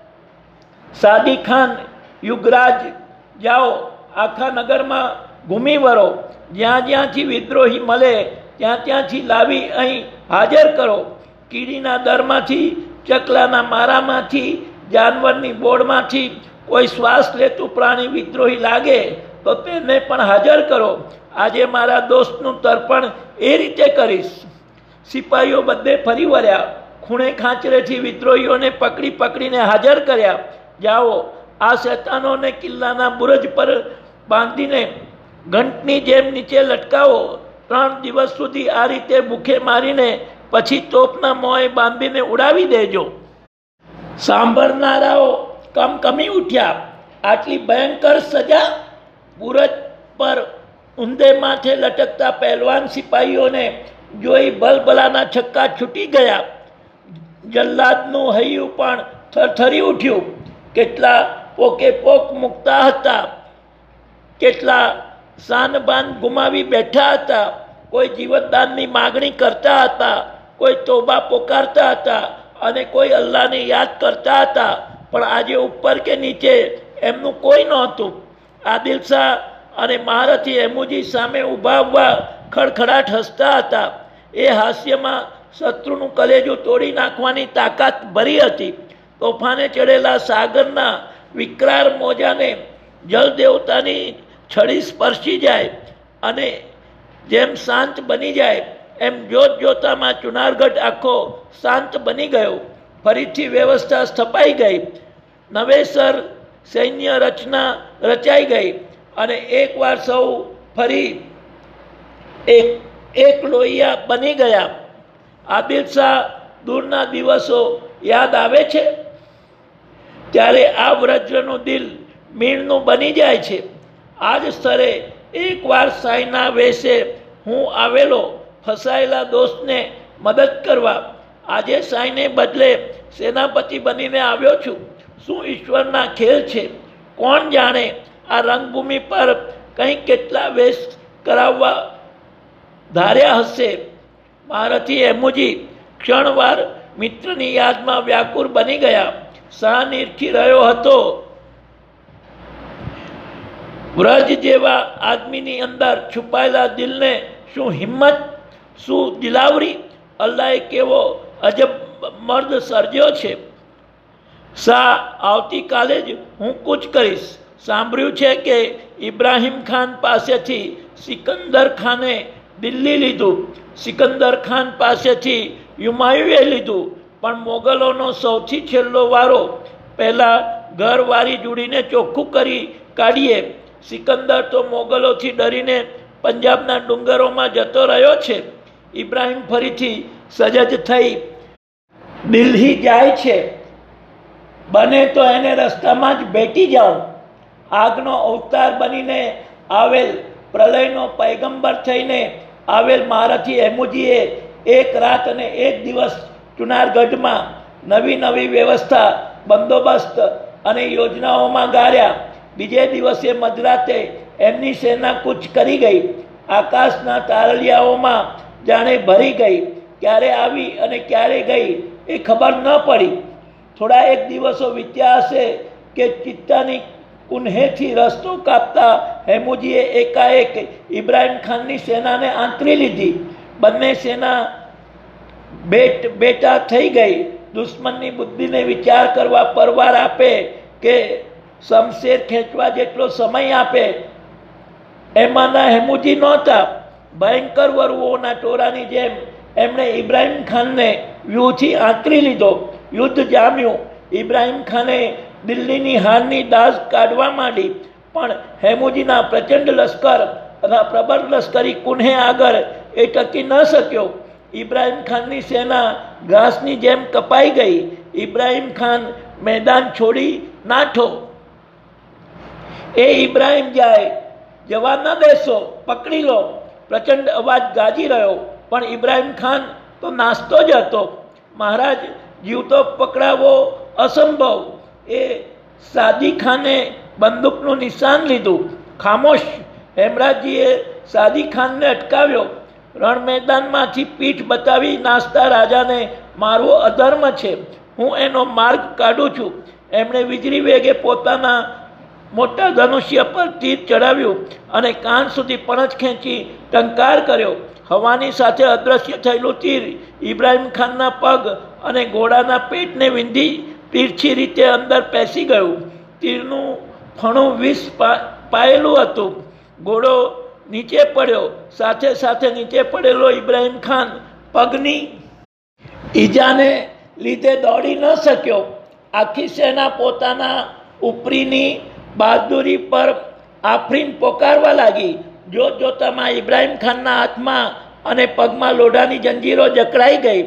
સાદી ખાન, યુગરાજ, જાઓ, આખા નગરમાં ઘૂમી વરો. જ્યાં જ્યાંથી વિદ્રોહી મળે ત્યાં ત્યાંથી લાવી અહીં હાજર કરો. કીડીના દરમાંથી, ચકલાના મારામાંથી, જાનવરની બોર્ડમાંથી કોઈ શ્વાસ લેતું પ્રાણી વિદ્રોહી લાગે તો તેને પણ હાજર કરો. આજે મારા દોસ્તનું તર્પણ એ રીતે કરીશ. સિપાહીઓ બધે ફરી વળ્યા. ખૂણે ખાંચરેથી વિદ્રોહીઓને પકડી પકડીને હાજર કર્યા. જાઓ, આ શેતાનોને કિલ્લાના બુરજ પર બાંધીને ઘંટની જેમ નીચે લટકાવો. ત્રણ દિવસ સુધી આ રીતે ભૂખે મારીને પછી તોપના મોંએ બાંધીને ઉડાવી દેજો. સાંભળનારાઓ કમકમી ઉઠ્યા. આટલી ભયંકર સજા! બુરજ પર ઊંધે માથે લટકતા પહેલવાન સિપાહીઓને જોઈ ભલભલાના છક્કા છૂટી ગયા. જલ્લાદનું હૈયું પણ થરથરી ઉઠ્યું. કેટલા પોકે પોક મૂકતા હતા, કેટલા શાનબાન ગુમાવી બેઠા હતા. કોઈ જીવતદાનની માગણી કરતા હતા, કોઈ તોબા પોકારતા હતા અને કોઈ અલ્લાહને યાદ કરતા હતા. પણ આજે ઉપર કે નીચે એમનું કોઈ નહોતું. આદિલ શાહ અને મહારથી એમુજી સામે ઊભા ઊભા ખડખડાટ હસતા હતા. એ હાસ્યમાં શત્રુનું કલેજું તોડી નાખવાની તાકાત ભરી હતી. તોફાને ચડેલા સાગરના વિકરાળ મોજાને જલદેવતાની છડી સ્પર્શી જાય અને જેમ શાંત બની જાય એમ જોત જોતામાં ચુનારગઢ આખો શાંત બની ગયો. ફરીથી વ્યવસ્થા સ્થપાઈ ગઈ. નવેસર સૈન્ય રચના રચાઈ ગઈ અને એકવાર સૌ ફરી એક એક લોહિયા બની ગયા. આદિલ શાહ દૂરના દિવસો યાદ આવે છે ત્યારે આ વ્રજનું દિલ મીણનું બની જાય છે. આ જ સ્તરે એકવાર સાંઈના વેશે હું આવેલો ફસાયેલા દોસ્તને મદદ કરવા. આજે સાંઈને બદલે સેનાપતિ બનીને આવ્યો છું. શું ઈશ્વરના ખેલ છે! કોણ જાણે આ રંગભૂમિ પર કંઈ કેટલા વેશ કરાવવા ધાર્યા હશે. મહારથી એમુજી ક્ષણવાર મિત્રની યાદમાં વ્યાકુળ બની ગયા. શાહ નિરખી રહ્યો હતો. વ્રજ જેવા આદમીની અંદર છુપાયેલા દિલને શું હિંમત, શું દિલાવરી! અલ્લાહે કેવો અજબ મર્દ સર્જ્યો છે. શાહ, આવતીકાલે જ હું કૂચ કરીશ. સાંભળ્યું છે કે ઇબ્રાહિમ ખાન પાસેથી સિકંદર ખાને દિલ્હી લીધું, સિકંદર ખાન પાસેથી હુમાયુએ લીધું, પણ મોગલોનો સૌથી છેલ્લો વારો. પહેલાં ઘરવારી જોડીને ચોખ્ખું કરી કાઢીએ. સિકંદર તો મોગલોથી ડરીને પંજાબના ડુંગરોમાં જતો રહ્યો છે. ઇબ્રાહિમ ફરીથી સજજ થઈ દિલ્હી જાય છે. બને તો એને રસ્તામાં જ ભેટી જાઉં. આગનો અવતાર બનીને આવેલ, પ્રલયનો પૈગંબર થઈને આવેલ મહારથી એમુજીએ એક રાત અને એક દિવસ ચુનારગઢમાં નવી નવી વ્યવસ્થા, બંદોબસ્ત અને યોજનાઓમાં ગાળ્યા. બીજે દિવસે મધરાતે એમની સેના કૂચ કરી ગઈ. આકાશના તારલિયાઓમાં જાણે ભરી ગઈ. ક્યારે આવી અને ક્યારે ગઈ એ ખબર ન પડી. થોડા એક દિવસો વીત્યા હશે કે ચિત્તાની કુન્હેથી રસ્તો કાપતા હેમુજીએ એકાએક ઇબ્રાહિમ ખાનની સેનાને આંતરી લીધી. બંને સેના બેટ બેટા થઈ ગઈ. દુશ્મનની બુદ્ધિને વિચાર કરવા પરવાર આપે કે શમશેર ખેંચવા જેટલો સમય આપે એમાંના હેમુજી નહોતા. ભયંકર વરુઓના ટોળાની જેમ એમણે ઇબ્રાહિમ ખાનને વ્યૂહથી આંતરી લીધો. યુદ્ધ જામ્યું. ઇબ્રાહિમ ખાને દિલ્હીની હારની દાઝ કાઢવા માંડી, પણ હેમુજીના પ્રચંડ લશ્કર પ્રબળ લશ્કરી કુન્હે આગળ એ ટકી ન શક્યો. ઇબ્રાહિમ ખાનની સેના ઘાસની જેમ કપાઈ ગઈ. ઇબ્રાહિમ ખાન મેદાન છોડી નાઠો. એ ઇબ્રાહિમ જાય, જવા ન દેશો, પકડી લો. પ્રચંડ અવાજ ગાજી રહ્યો, પણ ઇબ્રાહિમ ખાન તો નાસ્તો જ હતો. મહારાજ, જીવતો પકડાવો અસંભવ. એ સાદી ખાને બંદૂકનું નિશાન લીધું. ખામોશ. હેમરાજજીએ સાદી ખાનને અટકાવ્યો. રણ મેદાનમાંથી પીઠ બતાવી નાસતા રાજાને મારવો અધર્મ છે. હું એનો માર્ગ કાઢું છું. એમણે વીજળી વેગે પોતાના મોટા ધનુષ્ય પર તીર ચડાવ્યું અને કાન સુધી પણછ ખેંચી ટંકાર કર્યો. હવાની સાથે અદ્રશ્ય થયેલું તીર ઇબ્રાહિમ ખાનના પગ અને ઘોડાના પેટને વિંધી તીરછી રીતે અંદર પેસી ગયું. તીરનું ફણું વિષ પાયેલું હતું. ઘોડો નીચે પડ્યો. સાથે સાથે નીચે પડેલો ઇબ્રાહિમ ખાન પગની ઈજાને લીધે દોડી ન શક્યો. આખી સેના પોતાના ઉપરીની બહાદુરી પર આફરીન પોકારવા લાગી. જોત જોતામાં ઇબ્રાહિમ ખાનના હાથમાં અને પગમાં લોઢાની જંજીરો જકડાઈ ગઈ.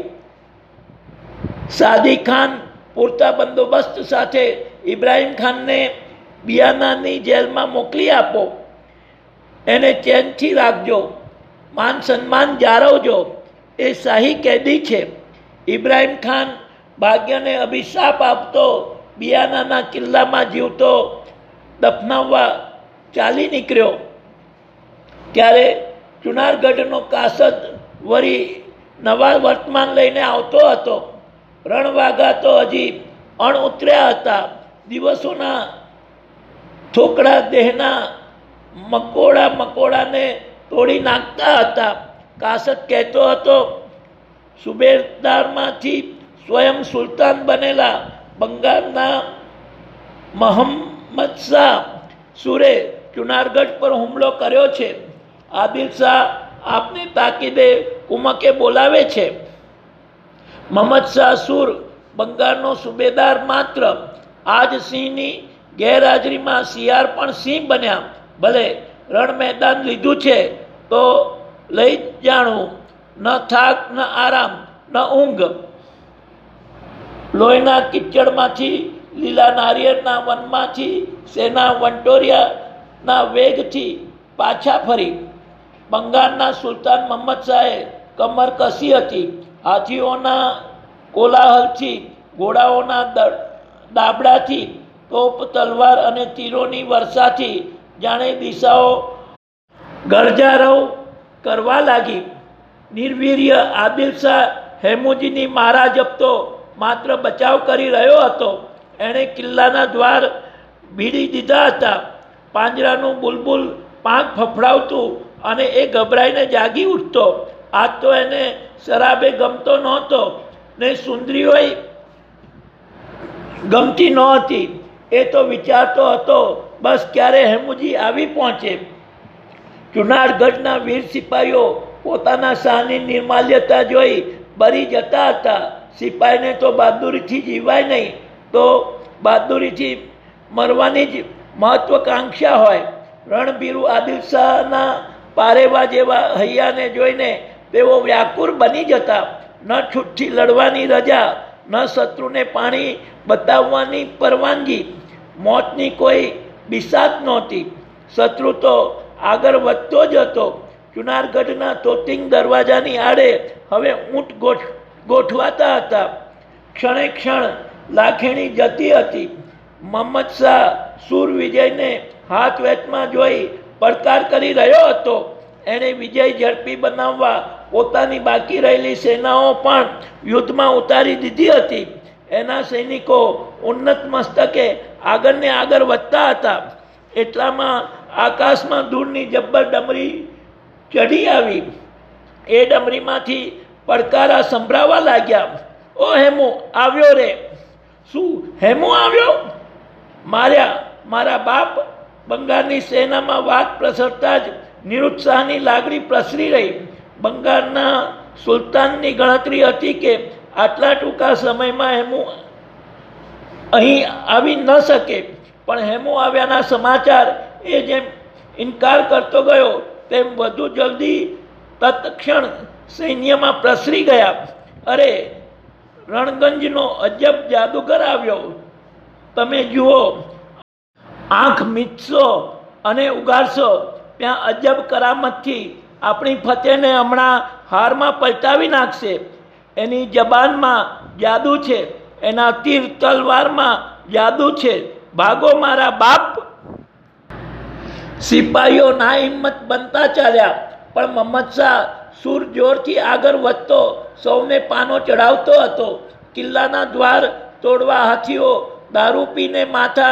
સાદી ખાન પૂરતા બંદોબસ્ત સાથે ઇબ્રાહિમ ખાનને બિયાનાની જેલમાં મોકલી આપો. એને ચેનથી રાખજો, માન સન્માન જાળવજો. એ શાહી કેદી છે. ઇબ્રાહિમ ખાન ભાગ્યને અભિશાપ આપતો બિયાનાના કિલ્લામાં જીવતો દફનાવવા ચાલી નીકળ્યો. ત્યારે ચુનારગઢનો કાસદ વળી નવા વર્તમાન લઈને આવતો હતો. રણવાઘા તો હજી અણ ઉતર્યા હતા. દિવસોના થોકડા દેહના મકોડા મકોડાને તોડી નાખતા હતા. કાસદ કહેતો હતો, સુબેદારમાંથી સ્વયં સુલતાન બનેલા બંગાળના મહમ્મદ શાહ સુરે ચુનારગઢ પર હુમલો કર્યો છે. આદિલ શાહ આપને તાકીદે કુમકે બોલાવે છે. મહમ્મદ શાહ સુર બંગાળનો સુબેદાર માત્ર. આજ સિંહની ગેરહાજરીમાં શિયાર પણ સિંહ બન્યા. ભલે રણ મેદાન લીધું છે તો લઈ જાણવું. ન થાક, ન આરામ, ન ઊંઘ. લોહીના કિચડમાંથી, લીલા નારિયેળના વનમાંથી સેના વંટોરિયાના વેગથી પાછા ફરી. બંગાળના સુલતાન મહમ્મદ શાહે કમર કસી હતી. હાથીઓના કોલાહલથી, ઘોડાઓના દાબડાથી, તોપ તલવાર અને તીરોની વર્ષાથી જાણે દિશાઓ ગરજારવ કરવા લાગી. નિર્વીર્ય આદિલ શાહ હેમુજીની મારા જપતો માત્ર બચાવ કરી રહ્યો હતો. એણે કિલ્લાના દ્વાર ભીડી દીધા હતા. પાંજરાનું બુલબુલ પાંખ ફફડાવતું અને એ ગભરાઈને જાગી ઉઠતો. આજ તો એને શરાબે ગમતો નહોતો ને સુંદરીઓય ગમતી નહોતી. એ તો વિચારતો હતો, બસ ક્યારે હેમુજી આવી પહોંચે. જુનાગઢના વીર સિપાહીઓ પોતાના શાહની નિર્માલ્યતા જોઈ બરી જતા હતા. સિપાહીને તો બહાદુરીથી જીવાય નહીં, તો બહાદુરીથી મરવાની જ મહત્વકાંક્ષા હોય. રણબીરુ આદિલ શાહના પારેવા જેવા હૈયાને જોઈને તેઓ વ્યાકુળ બની જતા. ન છૂટથી લડવાની રજા, ન શત્રુને પાણી બતાવવાની પરવાનગી. મોતની કોઈ બિસાત નહોતી. શત્રુ તો આગળ વધતો જ હતો. જુનાગઢના તોતિંગ દરવાજાની આડે હવે ઊંટ ગોઠ ગોઠવાતા હતા. ક્ષણે ક્ષણ લાખેણી જતી હતી. મહમ્મદ શાહ સુર વિજયને હાથ વેચમાં જોઈ પડકાર કરી રહ્યો હતો. એણે વિજય ઝડપી બનાવવા પોતાની બાકી રહેલી સેનાઓ પણ યુદ્ધમાં ઉતારી દીધી હતી. એના સૈનિકો ઉન્નત મસ્તકે આગળ ને આગળ વધતા હતા. એટલામાં આકાશમાં દૂરની જબ્બર ડમરી ચડી આવી. એ ડમરીમાંથી પડકારા સંભળાવા લાગ્યા. ઓ હેમુ આવ્યો રે. શું હેમુ આવ્યો? માર્યા મારા બાપ? બંગાળની સેનામાં વાત પ્રસરતા જ નિરુત્સાહની લાગણી પ્રસરી રહી. બંગાળના સુલતાનની ગણતરી હતી કે આટલા ટૂંકા સમયમાં હેમુ અહીં આવી ન શકે. પણ હેમુ આવ્યાના સમાચાર એ જેમ ઇનકાર કરતો ગયો તેમ વધુ જલ્દી તત્ક્ષણ સૈન્યમાં પ્રસરી ગયા. અરે, રણગંજનો અજબ જાદુગર આવ્યો. તમે જુઓ, આંખ મીચશો અને ઉગાડશો ત્યાં અજબ કરામતથી આપણી ફતેહને હમણાં હારમાં પલટાવી નાખશે. એની જબાનમાં જાદુ છે, એના તીર તલવારમાં જાદુ છે. ભાગો મારા બાપ! સિપાહીઓ ના હિંમત બનતા ચાલ્યા. પણ મહમ્મદ શાહ સૂર જોરથી આગળ વધતો સૌને પાનો ચડાવતો હતો. કિલ્લાના દ્વાર તોડવા હાથીઓ દારૂ પીને માથા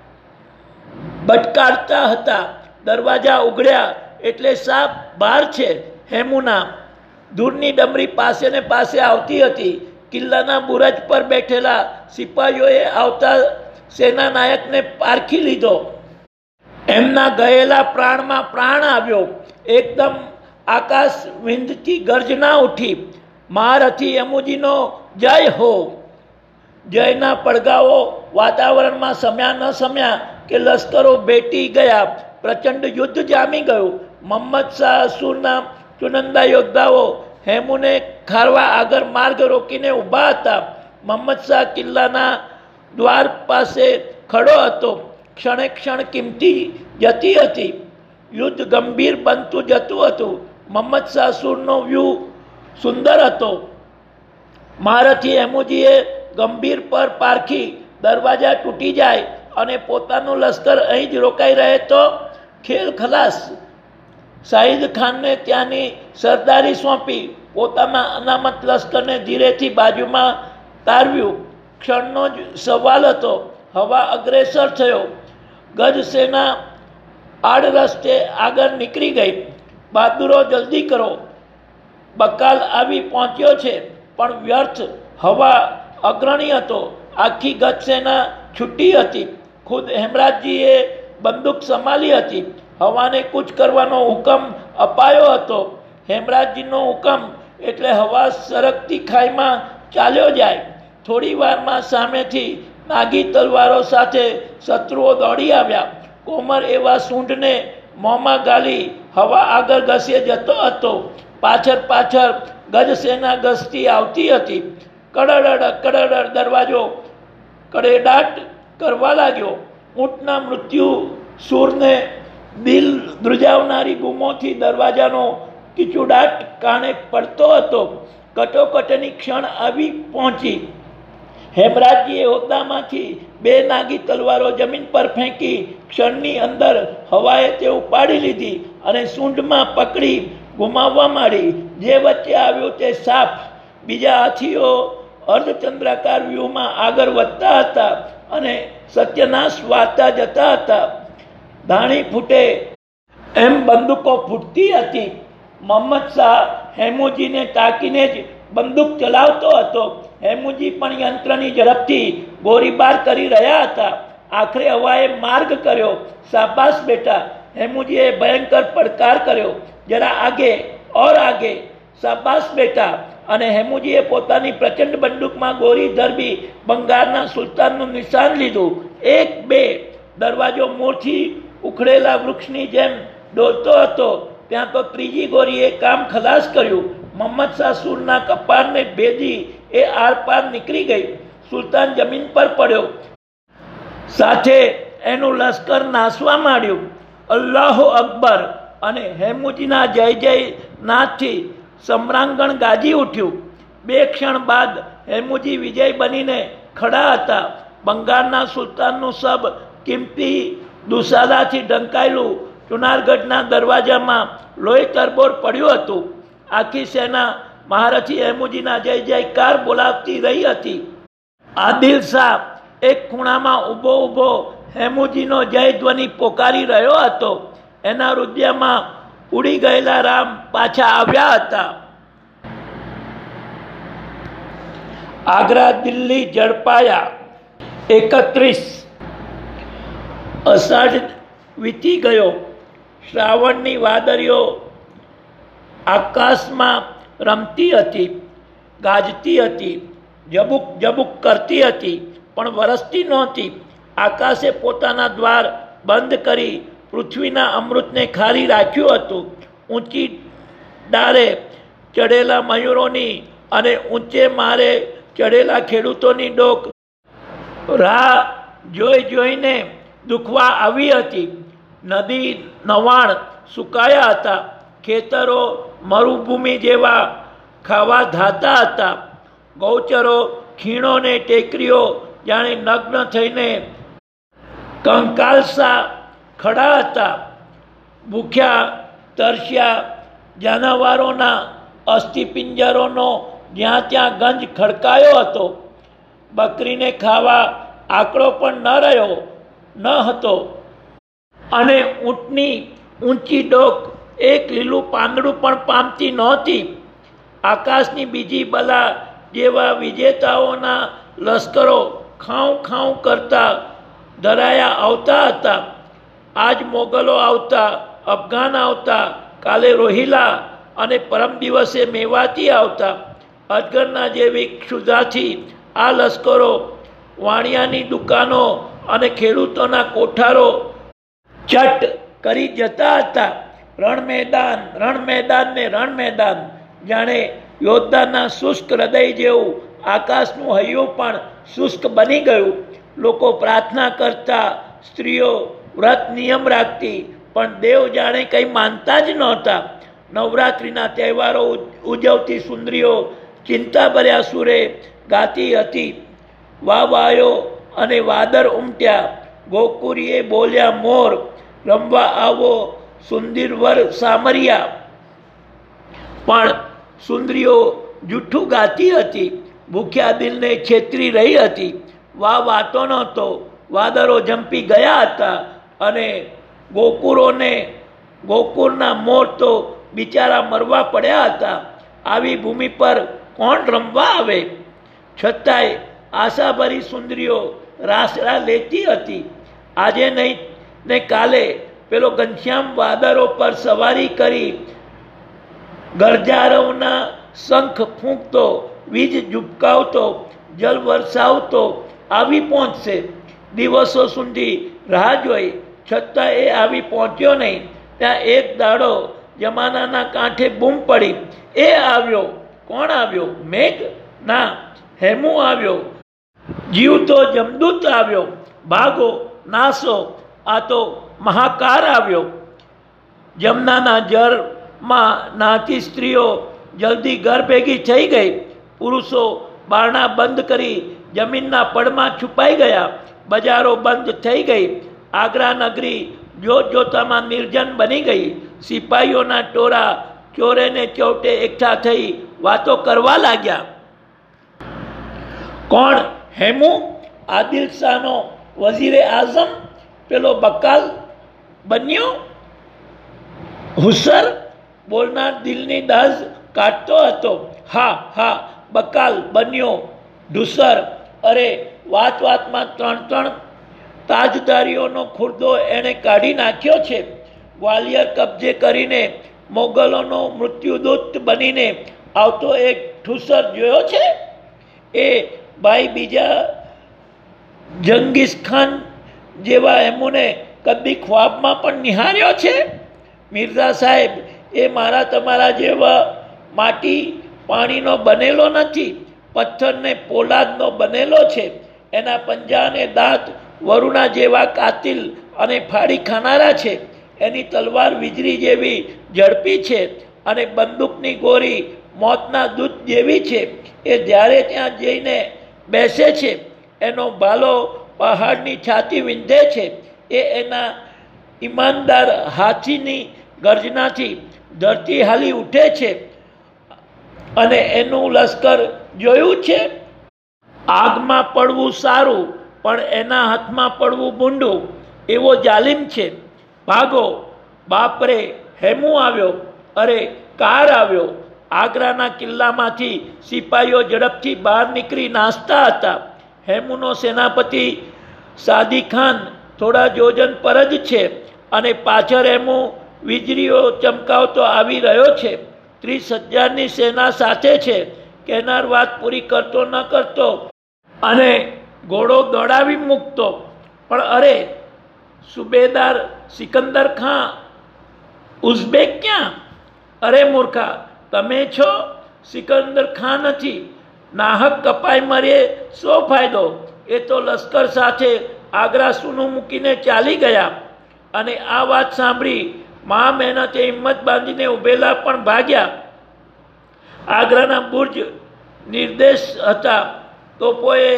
ભટકાડતા હતા. દરવાજા ઉઘડ્યા એટલે સાપ બહાર છે હેમુના. દૂરની ડમરી પાસે ને પાસે આવતી હતી. કિલ્લાના બુરજ પર બેઠેલા સિપાહીઓએ આવતા સેના નાયકને પારખી લીધો. એમના ગયેલા પ્રાણમાં પ્રાણ આવ્યો. એકદમ આકાશ વિંધતી ગર્જના ઉઠી. મહારથી હેમુજીનો જય હો! જયના પડઘાઓ વાતાવરણમાં સમ્યા ન સમ્યા કે લશ્કરો ભેટી ગયા. પ્રચંડ યુદ્ધ જામી ગયું. મહમ્મદ શાહ અસુરના ચુનંદા યોદ્ધાઓ હેમુને ખારવા આગળ માર્ગ રોકીને ઊભા હતા. મહમ્મદ શાહ કિલ્લાના દ્વાર પાસે ખડો હતો. ક્ષણે ક્ષણ કિંમતી જતી હતી. યુદ્ધ ગંભીર બનતું જતું હતું. મહમ્મદ શાહ સૂરનો વ્યૂહ સુંદર હતો. મહારથી હેમુજીએ ગંભીર પર પારખી દરવાજા તૂટી જાય અને પોતાનું લશ્કર અહીં જ રોકાઈ રહે તો ખેલ ખલાસ. શાહિદ ખાનને ત્યાંની સરદારી સોંપી પોતાના અનામત લશ્કરને ધીરેથી બાજુમાં તારવ્યું. ક્ષણનો જ સવાલ હતો. હવા અગ્રેસર થયો. ગજ સેના આડ રસ્તે આગળ નીકળી ગઈ. બહાદુરો જલ્દી કરો, બકાલ આવી પહોંચ્યો છે. પણ વ્યર્થ. હવા અગ્રણી હતો. આખી ગજ સેના છૂટી હતી. ખુદ હેમરાજજીએ બંદૂક સંભાળી હતી. હવાને કૂચ કરવાનો હુકમ અપાયો હતો. હેમરાજજીનો હુકમ એટલે હવા સરકતી ખાઈમાં ચાલ્યો જાય. થોડી વારમાં સામેથી નાગી તલવારો સાથે શત્રુઓ દોડી આવ્યા. કોમર એવા સૂંઢને મોંમાં ગાલી હવા આગળ ઘસે જતો હતો. પાછળ પાછળ ગજસેના ગસતી આવતી હતી. કડડ કડડ દરવાજો કડેડાટ કરવા લાગ્યો. ઊંટના મૃત્યુ સૂરને દિલ ધ્રુજાવનારી બૂમોથી દરવાજાનો કિચુડાટ કાણે પડતો હતો. કટોકટની ક્ષણ આવી પહોંચી. હેમરાજજીએ હોદ્દામાંથી બે નાગી તલવારો જમીન પર ફેંકી ક્ષણની અંદર હવાએ તે ઉપાડી લીધી અને સૂંઢમાં પકડી ગુમાવવા માંડી. જે વચ્ચે આવ્યું તે સાપ. બીજા હાથીઓ અર્ધચંદ્રાકાર વ્યૂહમાં આગળ વધતા હતા અને સત્યનાશ વાર્તા જતા હતા. ધાણી ફૂટે એમ બંદૂકો ફૂટતી હતી. મહમ્મદ શાહ હેમુજીને તાકીને જ બંદૂક ચલાવતો હતો. હેમુજી પણ યંત્રની ઝડપથી ગોળીબાર કરી રહ્યા હતા. આખરે હવાએ માર્ગ કર્યો. શાબાશ બેટા! હેમુજીએ ભયંકર પડકાર કર્યો. જરા આગે ઓર આગે. શાબાશ બેટા! અને હેમુજીએ પોતાની પ્રચંડ બંદૂકમાં ગોળી ધરબી બંગાળના સુલતાનનું નિશાન લીધું. એક બે. દરવાજો મૂળથી ઉખડેલા વૃક્ષની જેમ ડોલતો હતો. ત્યાં તો ત્રીજી ગોળીએ કામ ખલાસ કર્યું. મહમ્મદ શાહ સૂરના કપાળને ભેદી એ આરપાર નીકળી ગઈ. સુલતાન જમીન પર પડ્યો. સાથે એનું લશ્કર નાસવા માંડ્યું. અલ્લાહુ અકબર! અને હેમુજીના જય જય નાથથી સમ્રાંગણ ગાજી ઉઠ્યું. બે ક્ષણ બાદ હેમુજી વિજય બનીને ખડા હતા. બંગાળના સુલતાનનું સબ કિંમતી દુસાલાથી ઢંકાયેલું ચુનારગઢના દરવાજામાં લોહી તરબોળ પડ્યું હતું. આખી સેના મહારથી હેમુજીના જય જયકાર બોલાવતી રહી હતી. આદિલ શાહ એક ખૂણામાં ઊભો ઊભો હેમુજીનો જય ધ્વનિ પોકારી રહ્યો હતો. એના હૃદયમાં ઉડી ગયેલા રામ પાછા આવ્યા હતા. આગ્રા દિલ્હી ઝડપાયા. એકત્રીસ અષાઢ વીતી ગયો. શ્રાવણની વાદળીઓ આકાશમાં રમતી હતી, ગાજતી હતી, જબુક જબુક કરતી હતી, પણ વરસતી નહોતી. આકાશે પોતાના દ્વાર બંધ કરી પૃથ્વીના અમૃતને ખાલી રાખ્યું હતું. ઊંચી ડાળે ચડેલા મયુરોની અને ઊંચે મારે ચડેલા ખેડૂતોની ડોક રાહ જોઈ જોઈને દુખવા આવી હતી. નદી નવાણ સુકાયા હતા. ખેતરો મરુભૂમિ જેવા ખાવા ધાતા હતા. ગૌચરો ખીણો ને ટેકરીઓ જાણે નગ્ન થઈને કંકાલસા ખડા હતા. ભૂખ્યા તરસ્યા જાનવરોના અસ્થિપિંજરોનો જ્યાં ત્યાં ગંજ ખડકાયો હતો. બકરીને ખાવા આંકડો પણ ન રહ્યો ન હતો. અને ઊંટની ઊંચી ડોક એક લીલું પાંદડું પણ પામતી નહોતી. આકાશની બીજી બલા જેવા વિજેતાઓના લશ્કરો ખાઉં ખાઉં કરતા ધરાયા આવતા હતા. આજ મોગલો આવતા, અફઘાન આવતા, કાલે રોહિલા અને પરમ દિવસે મેવાતી આવતા. અજગરના જેવી ક્ષુધાથી આ લશ્કરો વાણિયાની દુકાનો અને ખેડૂતોના કોઠારો ચટ કરી જતા હતા. રણ મેદાન રણ મેદાન ને રણ મેદાન, જાણે યોદ્ધાના શુષ્ક હૃદય જેવું આકાશનું હૈયું પણ શુષ્ક બની ગયું. લોકો પ્રાર્થના કરતા, સ્ત્રીઓ વ્રત નિયમ રાખતી, પણ દેવ જાણે કંઈ માનતા જ નહોતા. નવરાત્રિના તહેવારો ઉજવતી સુંદરીઓ ચિંતાભર્યા સુરે ગાતી હતી. વાવાયો અને વાદર ઉમટ્યા. ગોકુળીએ બોલ્યા મોર, રમવા આવો સુંદરવર સામરિયા. પણ સુંદરીઓ જૂઠું ગાતી હતી. ભૂખ્યા દિલને છેતરી રહી હતી. વા વાતો નહોતો. વાદળો જંપી ગયા હતા અને ગોકુળોને ગોકુળના મોર તો બિચારા મરવા પડ્યા હતા. આવી ભૂમિ પર કોણ રમવા આવે? છતાંય આશાભરી સુંદરીઓ રાસડા લેતી હતી. આજે નહીં ને કાલે પેલો ઘનશ્યામ વાદળો પર સવારી કરી ગરજારવના શંખ ફૂંકતો, વીજ ઝુબકાવતો, જલ વરસાવતો આવી પહોંચશે. દિવસો સુધી રાહ જોઈ, છતાં એ આવી પહોંચ્યો નહીં. ત્યાં એક દાડો જમાનાના કાંઠે બૂમ પડી, એ આવ્યો. કોણ આવ્યો? મેઘ? ના, હેમુ આવ્યો. જીવતો જમદૂત આવ્યો. ભાગો, નાસો, આ તો મહાકાર આવ્યો. જમનાના જળમાં નાતી સ્ત્રીઓ જલ્દી ઘર ભેગી થઈ ગઈ. પુરુષો બારણા બંધ કરી જમીનના પડમાં છુપાઈ ગયા. બજારો બંધ થઈ ગઈ. આગ્રા નગરી જોત જોતામાં નિર્જન બની ગઈ. સિપાહીઓના ટોળા ચોરે ને ચોટે એકઠા થઈ વાતો કરવા લાગ્યા. કોણ? હેમુ? આદિલ શાહનો વઝીરે આઝમ? પેલો બકાલ બન્યો? હુસર? બોલનાર દિલની દાઝ કાઢતો હતો. હા હા, બકાલ બન્યો. ઢુસર? અરે, વાત વાતમાં ત્રણ ત્રણ તાજદારીઓનો ખુરદો એણે કાઢી નાખ્યો છે. ગ્વાલિયર કબજે કરીને મોગલોનો મૃત્યુદૂત બનીને આવતો એક ઠુસર જોયો છે? એ ભાઈ બીજા જંગીસ ખાન જેવા એમોને કદી ખ્વાબમાં પણ નિહાળ્યો છે? મિર્ઝા સાહેબ, એ મારા તમારા જેવા માટી પાણીનો બનેલો નથી, પથ્થરને પોલાદનો બનેલો છે. એના પંજા અને દાંત વરુણા જેવા કાતિલ અને ફાડી ખાનારા છે. એની તલવાર વીજળી જેવી ઝડપી છે અને બંદૂકની ગોળી મોતના દૂત જેવી છે. એ જ્યારે ત્યાં જઈને બેસે છે, એનો ભાલો પહાડની છાતી વિંધે છે. એ એના ઈમાનદાર હાથીની ગર્જનાથી ધરતી હાલી ઉઠે છે. અને એનું લશ્કર જોયું છે? આગમાં પડવું સારું, પણ એના હાથમાં પડવું ભૂંડું, એવો જાલિમ છે. ભાગો! બાપરે! હેમુ આવ્યો! અરે કાર આવ્યો! આગ્રાના કિલ્લામાંથી સિપાહીઓ ઝડપથી બહાર નીકળી નાસતા હતા. હેમુનો સેનાપતિ સાદી ખાન થોડા જોજન પર જ છે અને પાછળ હેમુ વીજળીઓ ચમકાવતો આવી રહ્યો છે. ત્રીસ હજારની સેના સાથે છે. કહેનાર વાત પૂરી કરતો ન કરતો અને ઘોડો દોડાવી મૂકતો. પણ અરે, સુબેદાર સિકંદર ખાં ઉઝબેક ક્યાં? અરે મૂર્ખા, તમે છો? સિકંદર ખાન નથી. નાહક કપાઈ મરે શો ફાયદો? એ તો લશ્કર સાથે આગ્રા સૂનું મૂકીને ચાલી ગયા. અને આ વાત સાંભળી મહા મહેનતે હિંમત બાંધીને ઉભેલા પણ ભાગ્યા. આગ્રાના બુર્જ નિર્દેશ હતા. તોપોએ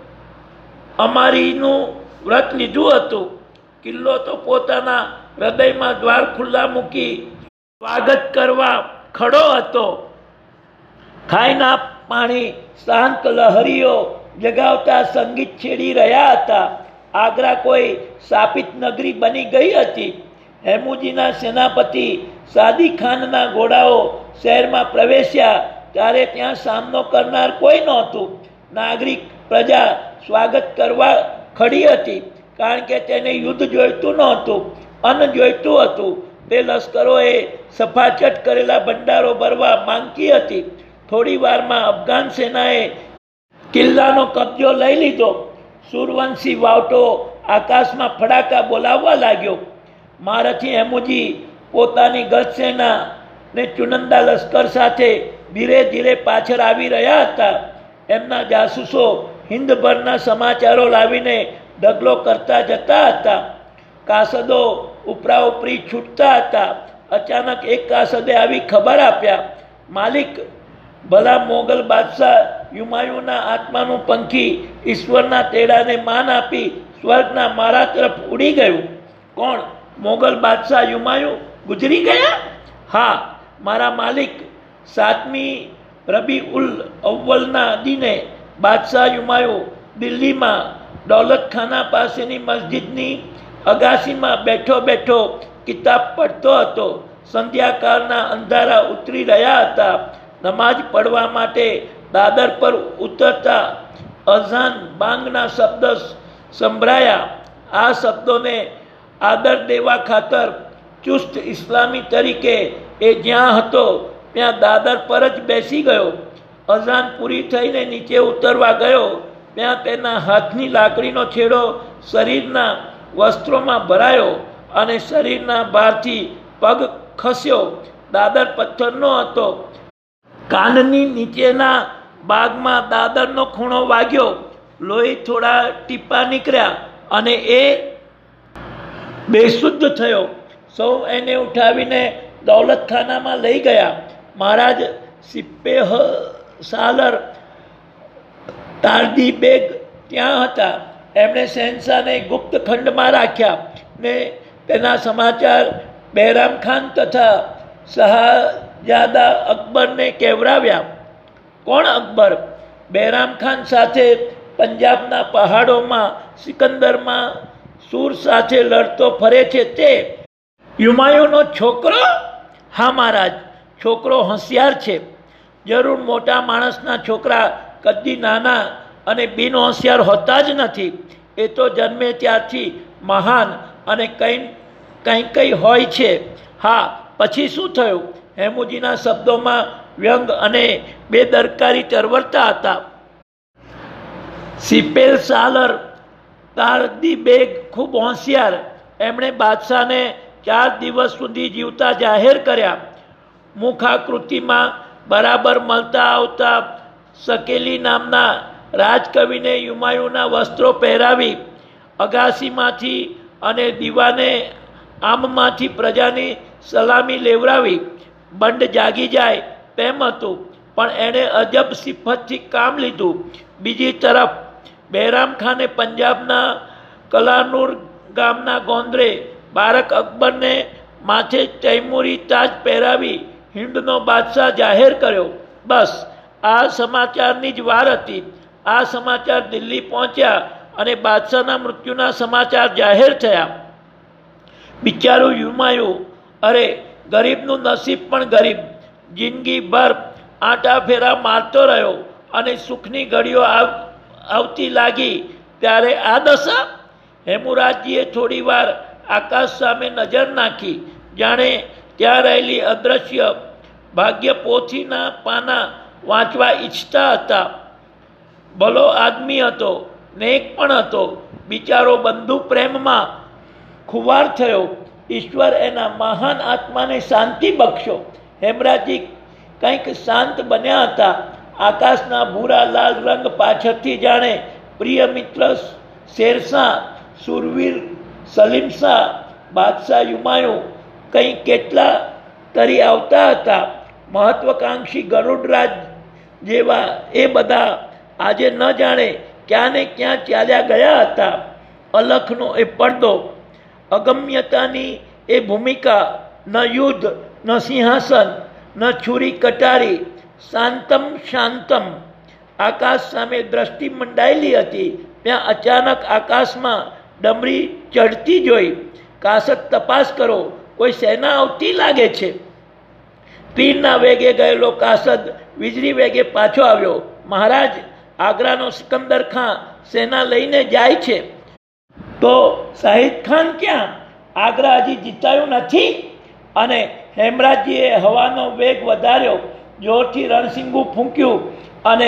અમારીનું વ્રત લીધું હતું. કિલ્લો તો પોતાના હૃદયમાં દ્વાર ખુલ્લા મૂકી સ્વાગત કરવા ખડો હતો. ખાઈના પાણી શાંત લહરીઓ જગાવતા સંગીત છેડી રહ્યા હતા. આગ્રા કોઈ શાપિત નગરી બની ગઈ હતી. હેમુજીના સેનાપતિ સાદી ખાનના ઘોડાઓ શહેરમાં પ્રવેશ્યા ત્યારે ત્યાં સામનો કરનાર કોઈ નહોતું. નાગરિક પ્રજા સ્વાગત કરવા ખડી હતી, કારણ કે તેને યુદ્ધ જોઈતું નહોતું, અન્ન જોઈતું હતું. તે લશ્કરોએ સફાચટ કરેલા ભંડારો ભરવા માંગતી હતી. થોડી વારમાં અફઘાન સેનાએ કિલ્લાનો કબજો લઈ લીધો. સૂરવંશી વાવટો આકાશમાં ફડાકા બોલાવવા લાગ્યો. મહારથી હેમુજી પોતાની ગજ સેના ને ચુનંદા લશ્કર સાથે ધીરે ધીરે પાછળ આવી રહ્યા હતા. એમના જાસૂસો હિંદભરના સમાચારો લાવીને ઢગલો કરતા જતા હતા. કાસદો ઉપરા ઉપરી છૂટતા હતા. અચાનક એક કાસદે આવી ખબર આપ્યા, માલિક, ભલા મોગલ બાદશાહ હુમાયુના આત્માનું પંખી ઈશ્વરના તેડાને માન આપી સ્વર્ગના મારા તરફ ઉડી ગયું. કોણ? મોગલ બાદશાહ હુમાયુ ગુજરી ગયા? હા, મારા માલિક. સાતમી રબી ઉલ અવ્વલના દિને બાદશાહ હુમાયુ દિલ્હીમાં દૌલતખાના પાસેની મસ્જિદની અગાસીમાં બેઠો બેઠો કિતાબ પડતો હતો. સંધ્યાકાળના અંધારા ઉતરી રહ્યા હતા. નમાજ પડવા માટે દાદર પર ઉતરતા અઝાન બાંગના શબ્દ સંભળાયા. આ શબ્દોને આદર દેવા ખાતર ચુસ્ત ઇસ્લામી તરીકે એ જ્યાં હતો ત્યાં દાદર પર જ બેસી ગયો. અઝાન પૂરી થઈને નીચે ઉતરવા ગયો ત્યાં તેના હાથની લાકડીનો છેડો શરીરના વસ્ત્રોમાં ભરાયો અને શરીરના ભારથી પગ ખસ્યો. દાદર પથ્થરનો હતો. કાનની નીચેના ભાગમાં દાદરનો ખૂણો વાગ્યો. લોહી થોડા ટીપા નીકળ્યા અને એ બેશુદ્ધ થયો. સૌ એને ઉઠાવીને દૌલતખાનામાં લઈ ગયા. મહારાજ સિપ્પેહ સાલર તારદી બેગ ત્યાં હતા. એમણે શહેનશાહને ગુપ્ત ખંડમાં રાખ્યા ને તેના સમાચાર બહેરામ ખાન તથા શાહજાદા અકબરને કહેવરાવ્યા. કોણ અકબર? બહેરામ ખાન સાથે પંજાબના પહાડોમાં સિકંદરમાં સૂર સાથે લડતો ફરે છે તે. હુમાયુનો છોકરો? હા મહારાજ, છોકરો હોશિયાર છે. જરૂર મોટા માણસના છોકરા કદી નાના અને બિન હોશિયાર હોતા જ નથી. એ તો જન્મે ત્યારથી મહાન અને કંઈ કંઈ કંઈ હોય છે. હા, પછી શું થયું? હેમુજીના શબ્દોમાં વ્યંગ અને બેદરકારી તરવરતા હતા. સિપેલ સાલર તારદી બેગ ખૂબ હોશિયાર. એમણે બાદશાહને ચાર દિવસ સુધી જીવતા જાહેર કર્યા. મુખાકૃતિમાં બરાબર મળતા આવતા શકેલી નામના રાજકવિને હુમાયુના વસ્ત્રો પહેરાવી અગાસીમાંથી અને દીવાને આમમાંથી પ્રજાની સલામી લેવરાવી. બંડ જાગી જાય તેમ હતું, પણ એણે અજબ સિફતથી કામ લીધું. બીજી તરફ બહેરામ ખાને પંજાબના કલાનુર ગામના ગોંદરે બારક અકબરને માથે તૈમુરી તાજ પહેરાવી હિંદનો બાદશાહ જાહેર કર્યો. બસ આ સમાચારની જ વાર હતી. આ સમાચાર દિલ્હી પહોંચ્યા અને બાદશાહના મૃત્યુના સમાચાર જાહેર થયા. બિચારું હુમાયું, અરે ગરીબનું નસીબ પણ ગરીબ, જિંદગીભર આંટા ફેરા મારતો રહ્યો અને સુખની ઘડીઓ આવતી લાગી ત્યારે આ દશા. હેમુરાજજીએ થોડી વાર આકાશ સામે નજર નાખી, જાણે ત્યાં રહેલી અદ્રશ્ય ભાગ્ય પોથીના પાના વાંચવા ઈચ્છતા હતા. ભલો આદમી હતો, નેક પણ હતો. બિચારો બંધુ પ્રેમમાં ખુવાર થયો. ઈશ્વર એના મહાન આત્માને શાંતિ બક્ષો. હેમરાજજી કંઈક શાંત બન્યા હતા. આકાશના ભૂરા લાલ રંગ પાછળથી જાણે પ્રિય મિત્ર શેરશાહ, સુરવીર સલીમશાહ, બાદશાહ હુમાયું કંઈ કેટલા તરી આવતા હતા. મહત્વકાંક્ષી ગરુડરાજ જેવા એ બધા આજે ન જાણે ક્યાં ને ક્યાં ચાલ્યા ગયા હતા. અલખનો એ પડદો, અગમ્યતાની એ ભૂમિકા, ન યુદ્ધ, ન સિંહાસન, ન છુરી કટારી, શાંતમ શાંતમ. આકાશ સામે દ્રષ્ટિ મંડાયેલી હતી. ત્યાં અચાનક આકાશમાં ડમરી ચડતી જોઈ. કાસક તપાસ કરો, કોઈ સેના આવતી લાગે છે. તીરના વેગે ગયેલો કાસદ વીજળી વેગે પાછો આવ્યો. મહારાજ, આગ્રાનો સિકંદર ખાન સેના લઈને જાય છે. તો શાહિદ ખાન ક્યાં? આગ્રા હજી જીતાયું નથી. અને હેમરાજજીએ હવાનો વેગ વધાર્યો, જોરથી રણસિંગું ફૂંક્યું અને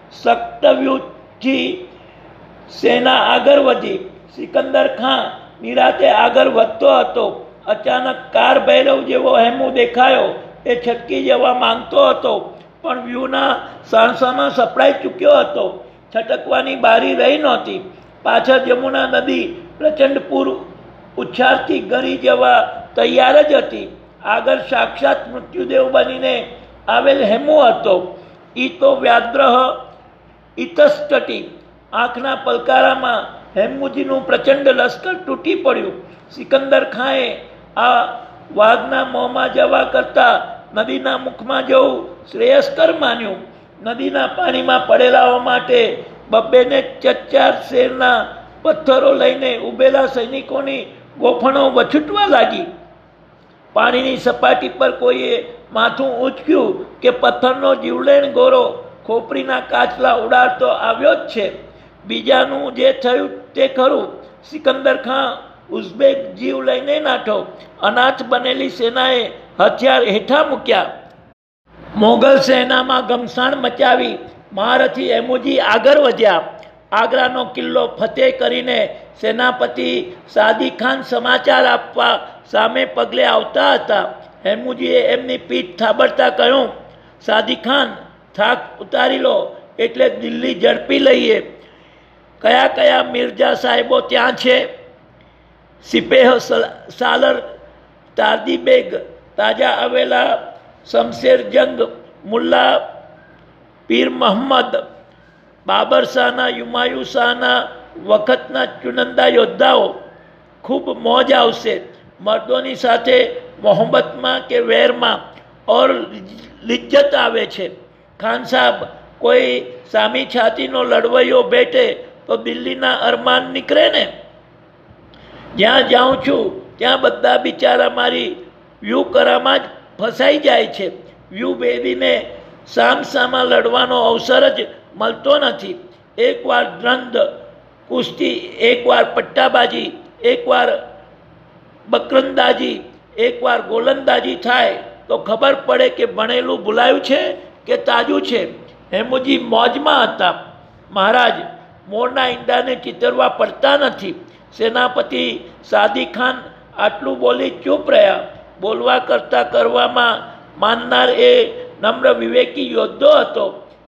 સક્તવ્યુથી સેના આગળ વધી. સિકંદર ખાન નિરાતે આગળ વધતો હતો. અચાનક કાર ભૈરવ જેવો હેમુ દેખાયો. એ છટકી જવા માંગતો હતો, પણ વ્યૂના સાણસામાં સપડાઈ ચૂક્યો હતો. છટકવાની બારી રહી નહોતી. પાછળ યમુના નદી પ્રચંડ પૂર ઉચ્છારથી ગરી જવા તૈયાર જ હતી. આગળ સાક્ષાત મૃત્યુદેવ બનીને આવેલ હેમુ હતો. ઈ તો વ્યાદ્રહ ઇતસ્તટી. આંખના પલકારામાં હેમુજીનું પ્રચંડ લશ્કર તૂટી પડ્યું. સિકંદર ખાંએ આ વાઘના મોંમાં જવા કરતાં નદીના મુખમાં જવું શ્રેયસ્કર માન્યું. નદીના પાણીમાં પડેલાઓ માટે બબ્બેને ચચાર શેરના પથ્થરો લઈને ઉભેલા સૈનિકોની ગોફણો વછૂટવા લાગી. પાણીની સપાટી પર કોઈએ માથું ઊંચક્યું કે પથ્થરનો જીવલેણ ગોરો ખોપરીના કાચલા ઉડાડતો આવ્યો જ છે. બીજાનું જે થયું તે ખરું. સિકંદર ખાન ઉઝબેક જીવ લઈને નાઠો. અનાથ બનેલી સેનાએ હથિયાર હેઠા મૂક્યા. મોગલ સેનામાં ગમસાણ મચાવી મહારથી હેમુજી આગળ વધ્યા. આગ્રાનો કિલ્લો ફતેહ કરીને સેનાપતિ સાદી ખાન સમાચાર આપવા સામે પગલે આવતા હતા. હેમુજીએ એમની પીઠ થાબડતા કહ્યું, સાદી ખાન, થાક ઉતારી લો એટલે દિલ્હી ઝડપી લઈએ. કયા કયા મિર્જા સાહેબો ત્યાં છે? સિપેહ સાલર, તારદી બેગ, તાજા આવેલા શમશેર જંગ, મુલ્લા પીર મહમ્મદ, બાબર શાહના, હુમાયુ શાહના વખતના ચુનંદા યોદ્ધાઓ. ખૂબ મોજ આવશે. મર્દોની સાથે મોહબ્બતમાં કે વેરમાં ઓર લિજ્જત આવે છે. ખાન સાહેબ, કોઈ સામી છાતીનો લડવૈયો ભેટે તો દિલ્હીના અરમાન નીકળે ને. જ્યાં જાઉં છું ત્યાં બધા બિચારા મારી વ્યૂ કરામાં જ ફસાઈ જાય છે. વ્યૂ બેદીને સામસામા લડવાનો અવસર જ મળતો નથી. એકવાર દ્વંદ કુસ્તી, એકવાર પટ્ટાબાજી, એકવાર બકરંદાજી, એકવાર ગોલંદાજી થાય તો ખબર પડે કે ભણેલું ભૂલાયું છે કે તાજું છે. હેમુજી મોજમાં હતા. મહારાજ, મોરના ઈંડાને ચિતરવા પડતા નથી. સેનાપતિ સાદી ખાન આટલું બોલી ચૂપ રહ્યા. બોલવા કરતાં કરવામાં માનનાર એ નમ્ર વિવેકી યોદ્ધો હતો.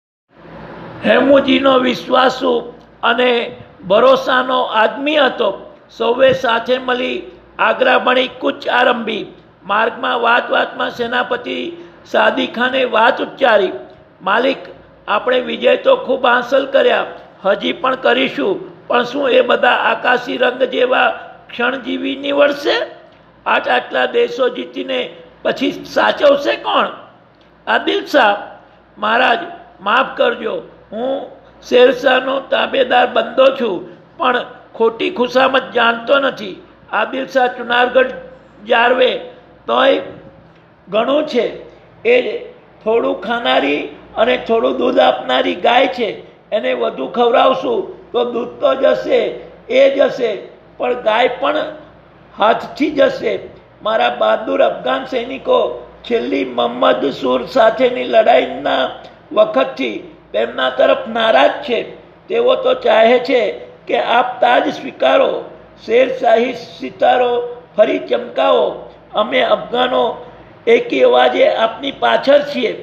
હેમુજીનો વિશ્વાસુ અને ભરોસાનો આદમી હતો. સૌએ સાથે મળી આગ્રા ભણી કૂચ આરંભી. માર્ગમાં વાત વાતમાં સેનાપતિ સાદી ખાને વાત ઉચ્ચારી, માલિક, આપણે વિજય તો ખૂબ હાંસલ કર્યા, હજી પણ કરીશું, પણ શું એ બધા આકાશી રંગ જેવા ક્ષણજીવી નીવડશે? આટ આટલા દેશો જીતીને પછી સાચવશે કોણ? આદિલ શાહ, મહારાજ માફ કરજો, હું શેરશાહનો તાબેદાર બંદો છું, પણ ખોટી ખુશામત જાણતો નથી. આદિલ શાહ જુનાગઢ જાળવે તોય ઘણું છે. એ થોડું ખાનારી અને થોડું દૂધ આપનારી ગાય છે. એને વધુ ખવડાવશું તો દૂધ તો જશે, એ જશે, પણ ગાય પણ હાથથી જશે. મારા બહાદુર અફઘાન સૈનિકો છેલ્લી મહમ્મદ સુર સાથેની લડાઈના વખતથી તેમના તરફ નારાજ છે. તેઓ તો ચાહે છે કે આપ તાજ સ્વીકારો, શેરશાહી સિતારો ફરી ચમકાવો. અમે અફઘાનો એકી અવાજે આપની પાછળ છીએ.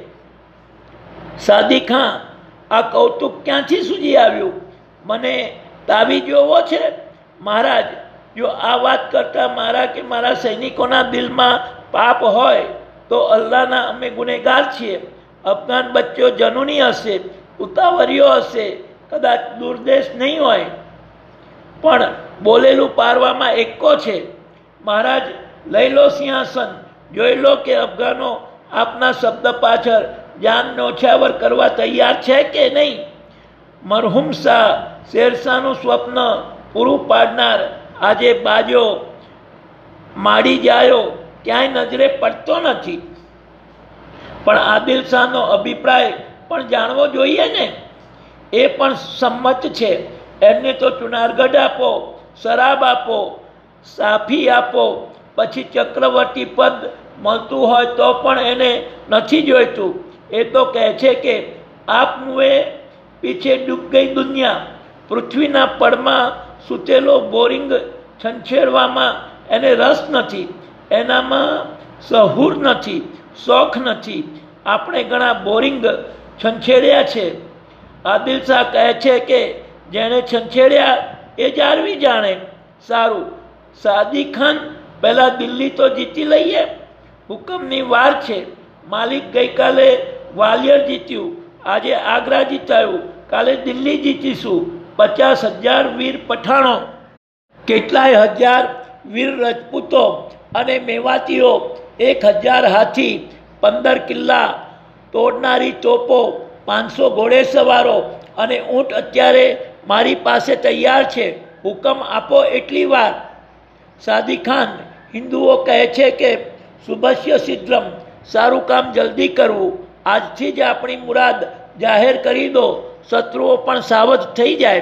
સાદી ખાં, આ કૌતુક ક્યાંથી સૂજી આવ્યું? મને તાવી જોવો છે? મહારાજ, જો આ વાત કરતા મારા કે મારા સૈનિકોના દિલમાં પાપ હોય તો અલ્લાહના અમે ગુનેગાર છીએ. અફઘાન બચ્ચો જનૂની હશે, ઉતાવળિયો હશે, કદાચ દુર્દેશ નહીં હોય, પણ બોલેલું પારવામાં એકો છે. મહારાજ, લઈ લો સિંહાસન. જોઈ લો કે અફઘાનો આપના શબ્દ પાછળ જાન ન્યોછાવર કરવા તૈયાર છે કે નહીં. મરહુમ શાહ શેરશાહનું સ્વપ્ન પૂરું પાડનાર આજે બાજો માડી જાયો ક્યાંય નજરે પડતો નથી. પણ આદિલ શાહનો અભિપ્રાય પણ જાણવો જોઈએ ને. એ પણ સંમત છે. એમને તો જુનાગઢ આપો, શરાબ આપો, સાફી આપો, પછી ચક્રવર્તી પદ મળતું હોય તો પણ એને નથી જોઈતું. એ તો કહે છે કે આપ મુએ પીછે ડૂબ ગઈ દુનિયા. પૃથ્વીના પડમાં સૂતેલો બોરિંગ છંછેડવામાં એને રસ નથી, એનામાં સહુર નથી, શોખ નથી. આપણે ઘણા બોરિંગ છંછેડ્યા છે. આદિલ શાહ કહે છે કે જેણે છંછેડ્યા એ જાળવી જાણે. સારું, સાદી ખાન, પહેલા દિલ્હી તો જીતી લઈએ. હુકમની વાર છે. માલિક ગઈકાલે ગ્વાલિયર જીત્યું, આજે આગ્રા જીતાયું, કાલે દિલ્હી જીતીશું. પચાસ હજાર વીર પઠાણો, કેટલાય હજાર વીર રજપૂતો અને મેવાતીઓ, એક હજાર હાથી, પંદર કિલ્લા તોડનારી તોપો, પાંચસો ઘોડે સવારો અને ઊંટ અત્યારે મારી પાસે તૈયાર છે. હુકમ આપો એટલી વાર. સાદી ખાન, હિન્દુઓ કહે છે કે શુભસ્ય સિદ્ધમ, સારું કામ જલ્દી કરવું. આજથી જ આપણી મુરાદ જાહેર કરી દો, શત્રુઓ પણ સાવધ થઈ જાય.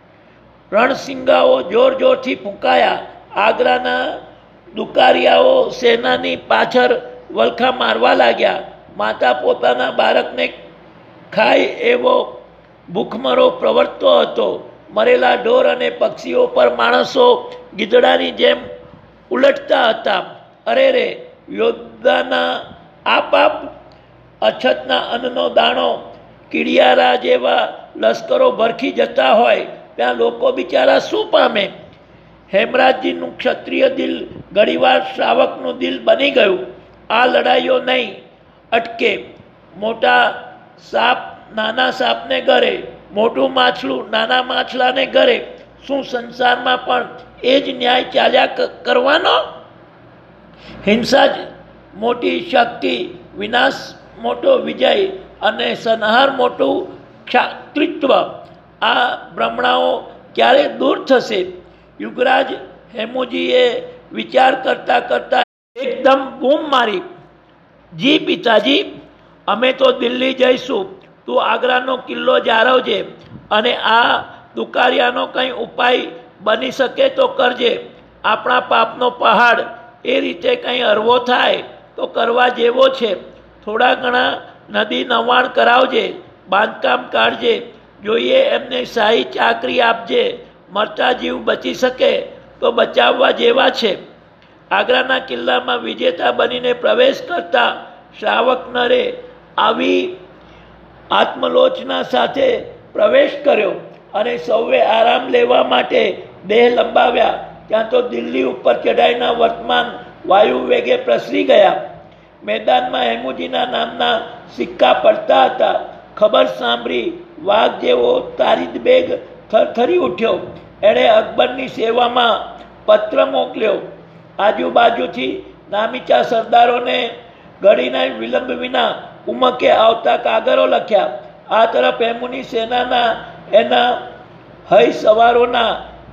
રણસિંગાઓ જોર જોરથી ફૂંકાયા. આગ્રાના દુકારિયાઓ સેનાની પાછળ વલખા મારવા લાગ્યા. માતા પોતાના બાળકને ખાય એવો ભૂખમરો પ્રવર્તતો હતો. મરેલા ઢોર અને પક્ષીઓ પર માણસો ગીદડાની જેમ ઉલટતા હતા. અરે રે, યોદ્ધાના આપ આપ, અછતના અન્નનો દાણો કીડિયારા જેવા લશ્કરો ભરખી જતા હોય ત્યાં લોકો બિચારા શું પામે? હેમરાજજીનું ક્ષત્રિય દિલ ઘણીવાર શ્રાવકનું દિલ બની ગયું. આ લડાઈઓ નહીં અટકે. મોટા સાપ નાના સાપને ગરે, મોટું માછલું નાના માછલાને ગરે. શું સંસારમાં પણ એ જ ન્યાય ચાલ્યા કરવાનો? હિંસા જ મોટી શક્તિ, વિનાશ મોટો વિજય અને સંહાર મોટું ક્ષાત્રિત્વ. આ ભ્રમણાઓ ક્યારે દૂર થશે? યુગરાજ હેમુજીએ વિચાર કરતા કરતા એકદમ બૂમ મારી, જી પિતાજી, અમે તો દિલ્હી જઈશું. તું આગ્રાનો કિલ્લો જાળવજે અને આ દુકારિયાનો કંઈ ઉપાય બની શકે તો કરજે. આપણા પાપનો પહાડ એ રીતે કંઈ હરવો થાય તો કરવા જેવો છે. થોડા ઘણા નદી નવાણ કરાવજે, બાંધકામ કાઢજે, જોઈએ એમને શાહી ચાકરી આપજે. મરતા જીવ બચી શકે તો બચાવવા જેવા છે. આગ્રાના કિલ્લામાં વિજેતા બનીને પ્રવેશ કરતા શ્રાવક નરે આવી આત્મલોચના સાથે પ્રવેશ કર્યો અને સૌએ આરામ લેવા માટે દેહ લંબાવ્યા. ત્યાં તો દિલ્હી ઉપર ચઢાઈના વર્તમાન વાયુ વેગે પ્રસરી ગયા. મેદાનમાં હેમુજીના નામના સિક્કા પડતા હતા. ખબર સાંભળી વાઘ જેવો તારીદ બેગ થરથરી ઉઠ્યો. એણે અકબરની સેવામાં પત્ર મોકલ્યો. આજુબાજુથી નામીચા સરદારોને ઘડીના વિલંબ વિના ઉમકે આવતા કાગરો લખ્યા. આ તરફ હેમુની સેનાના એના હય સવારોના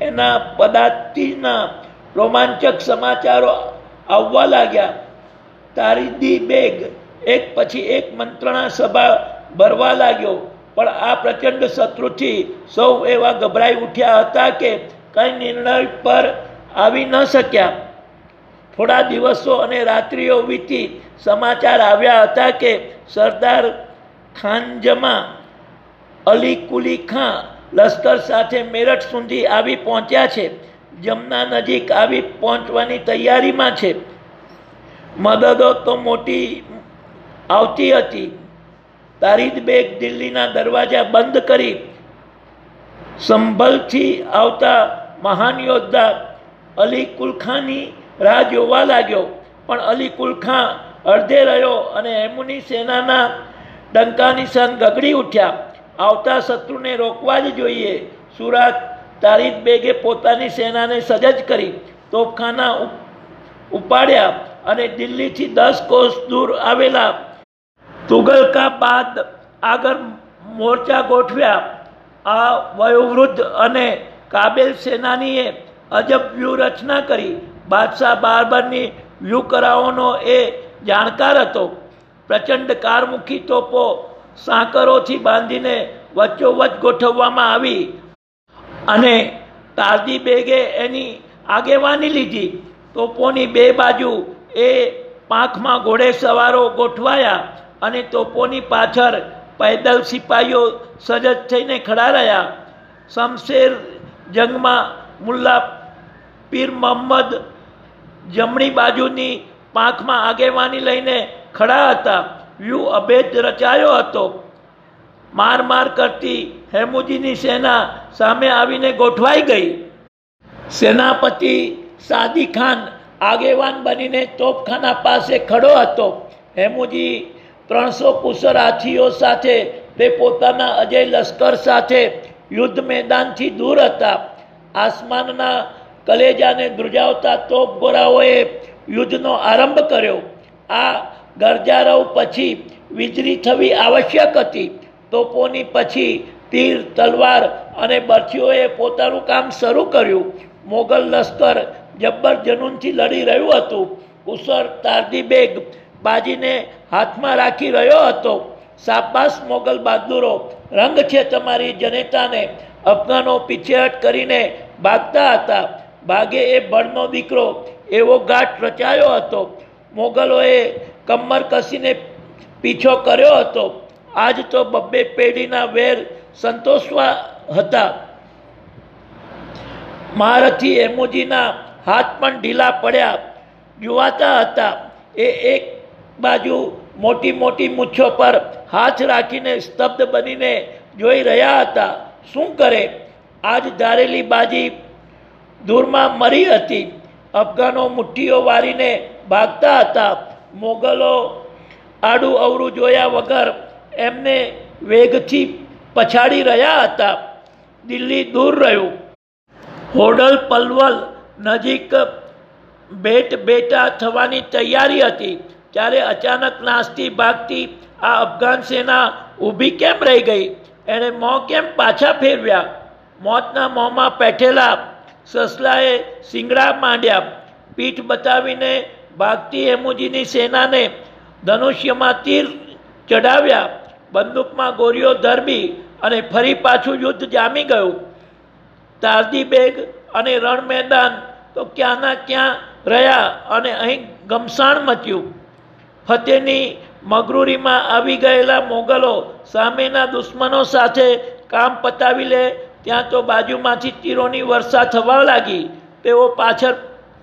એના પદાતિના રોમાંચક સમાચારો આવવા લાગ્યા. તારીદી બેગ એક પછી એક મંત્રણા સભા ભરવા લાગ્યો, પણ આ પ્રચંડ શત્રુથી સૌ એવા ગભરાઈ ઉઠ્યા હતા કે કઈ નિર્ણય પર આવી ન શક્યા. થોડા દિવસો અને રાત્રિઓ વીતી સમાચાર આવ્યા હતા કે સરદાર ખાનજમા અલી કુલી ખાં લશ્કર સાથે મેરઠ સુધી આવી પહોંચ્યા છે. જમના નજીક આવી પહોંચવાની તૈયારીમાં છે. મદદો તો મોટી આવતી હતી. તારીદ બેગ દિલ્હીના દરવાજા બંધ કરી સંભલથી આવતા મહાન યોદ્ધા અલી કુલખાની રાહ જોવા લાગ્યો. પણ અલી કુલખાં અડધે રહ્યો અને એમની સેનાના ડંકા નિશાન ગગડી ઉઠ્યા. આવતા શત્રુને રોકવા જ જોઈએ. સુરાત તારીદ બેગે પોતાની સેનાને સજ્જ કરી તોપખાના ઉપાડ્યા અને દિલ્હીથી દસ કોસ દૂર આવેલા તુગલકાબાદ આગળ મોરચા ગોઠવ્યા. આ વયોવૃદ્ધ અને કાબેલ સેનાનીએ અજબ વ્યૂહરચના કરી. બાદશાહ બારબરની વ્યૂહકરાઓનો એ જાણકાર હતો. પ્રચંડ કારમુખી તોપો સાંકરોથી બાંધીને વચ્ચોવચ્ચ ગોઠવવામાં આવી અને તારદી બેગે એની આગેવાની લીધી. તોપોની બે બાજુ એ પાંખમાં ઘોડે સવારો ગોઠવાયા અને તોપોની પાછળ પૈદલ સિપાહીઓ સજ્જ થઈને ખડા રહ્યા. શમશેર જંગમાં મુલ્લા પીર મોહમ્મદ જમણી બાજુની પાંખમાં આગેવાની લઈને ખડા હતા. વ્યૂહ અભેદ રચાયો હતો. માર માર કરતી હેમુજીની સેના સામે આવીને ગોઠવાઈ ગઈ. સેનાપતિ સાદી ખાન આગેવાન બનીને તોપખાના પાસે ખડો હતો. હેમુજી ત્રણસો કુશળ હાથીઓ સાથે તે પોતાના અજય લશ્કર સાથે યુદ્ધ મેદાનથી દૂર હતા. આસમાનના કલેજાને ધ્રુજાવતા તોપ ગોરાઓએ યુદ્ધનો આરંભ કર્યો. આ ગરજારવ પછી વીજળી થવી આવશ્યક હતી. તોપોની પછી તીર, તલવાર અને બરછીઓએ પોતાનું કામ શરૂ કર્યું. મોગલ લશ્કર જબ્બર જનૂનથી લડી રહ્યું હતું. કુશળ તારદી બેગ બાજીને હાથમાં રાખી રહ્યો હતો. શાબાશ મોગલ બહાદુરો, રંગ છે તમારી જનેતાને. અફઘાનો પીછેહટ કરીને ભાગતા હતા. ભાગે એ બળનો દીકરો એવો ઘાટ રચાયો હતો. મોગલોએ કમર કસીને પીછો કર્યો હતો. આજ તો બબ્બે પેઢીના વેર સંતોષવા હતા. મહારથી હેમુજીના હાથ પણ ઢીલા પડ્યા જોવાતા હતા. એ એક બાજુ મોટી મોટી મૂછો પર હાથ રાખીને સ્તબ્ધ બનીને જોઈ રહ્યા હતા. શું કરે? આજ ધારેલી બાજી દૂરમાં મરી હતી. અફઘાનો મુઠ્ઠીઓ વારીને ભાગતા હતા. મોગલો આડું અવરું જોયા વગર એમને વેગથી પછાડી રહ્યા હતા. દિલ્હી દૂર રહ્યું. હોડલ પલવલ નજીક ભેટ ભેટા થવાની તૈયારી હતી. ત્યારે અચાનક નાસતી ભાગતી આ અફઘાન સેના ઊભી કેમ રહી ગઈ? એણે મોં કેમ પાછા ફેરવ્યા? મોતના મોંમાં પેઠેલા સસલાએ શિંગડા માંડ્યા. પીઠ બતાવીને ભાગતી હેમુજીની સેનાને ધનુષ્યમાં તીર ચડાવ્યા. બંદૂકમાં ગોળીઓ ધરબી અને ફરી પાછું યુદ્ધ જામી ગયું. તારદી બેગ અને રણ મેદાન તો ક્યાંના ક્યાં રહ્યા અને અહીં ગમસાણ મચ્યું. ફતેહની મગરૂરીમાં આવી ગયેલા મોગલો સામેના દુશ્મનો સાથે કામ પતાવી લે ત્યાં તો બાજુમાંથી તીરોની વર્ષા થવા લાગી. તેઓ પાછળ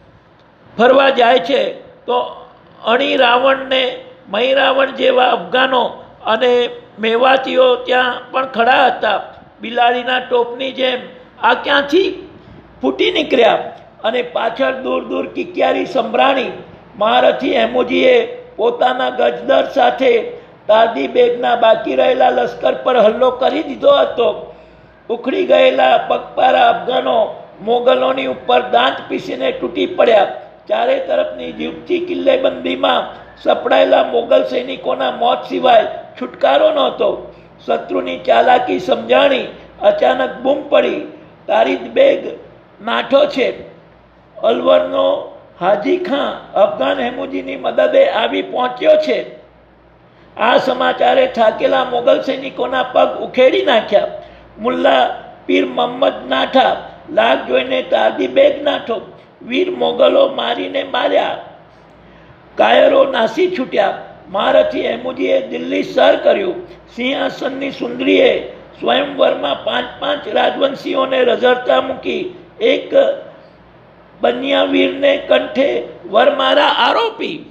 ફરવા જાય છે તો અણી રાવણને મહી રાવણ જેવા અફઘાનો અને મેવાતીઓ ત્યાં પણ ખડા હતા. બિલાડીના ટોપની જેમ આ ક્યાંથી ફૂટી નીકળ્યા અને પાછળ દૂર દૂર કિક્યારી સંભળાણી. મહારથી હેમુજીએ પોતાના ગજદર સાથે તારદી બેગના બાકી રહેલા લશ્કર પર હલ્લો કરી દીધો હતો. ઉખડી ગયેલા પગપારા અફઘાનો મોગલોની ઉપર દાંત પીસીને તૂટી પડ્યા. ચારે તરફની જીવતી કિલ્લેબંધીમાં સપડાયેલા મોગલ સૈનિકોના મોત સિવાય છુટકારો નહોતો. શત્રુની ચાલાકી સમજાણી. અચાનક બૂમ પડી. તારીદ બેગ નાઠો છે. અલવરનો હાજી ખાં અફઘાન હેમુજીની મદદે આવી પહોંચ્યો છે. આ સમાચારે થાકેલા મોગલ સૈનિકોના પગ ઉખેડી નાખ્યા. મુલ્લા પીર મોહમ્મદ નાઠા, લાગ જોઈને તારદી બેગ નાઠો, વીર મોગલો મારીને માર્યા. કાયરો નાસી છૂટ્યા. મહારથી હેમુજીએ દિલ્હી સર કર્યું. સિંહાસનની સુંદરીએ સ્વયંવરમાં પાંચ પાંચ રાજવંશીઓને રઝળતા મૂકી એક બન્યા વીરને કંઠે વરમારા આરોપી.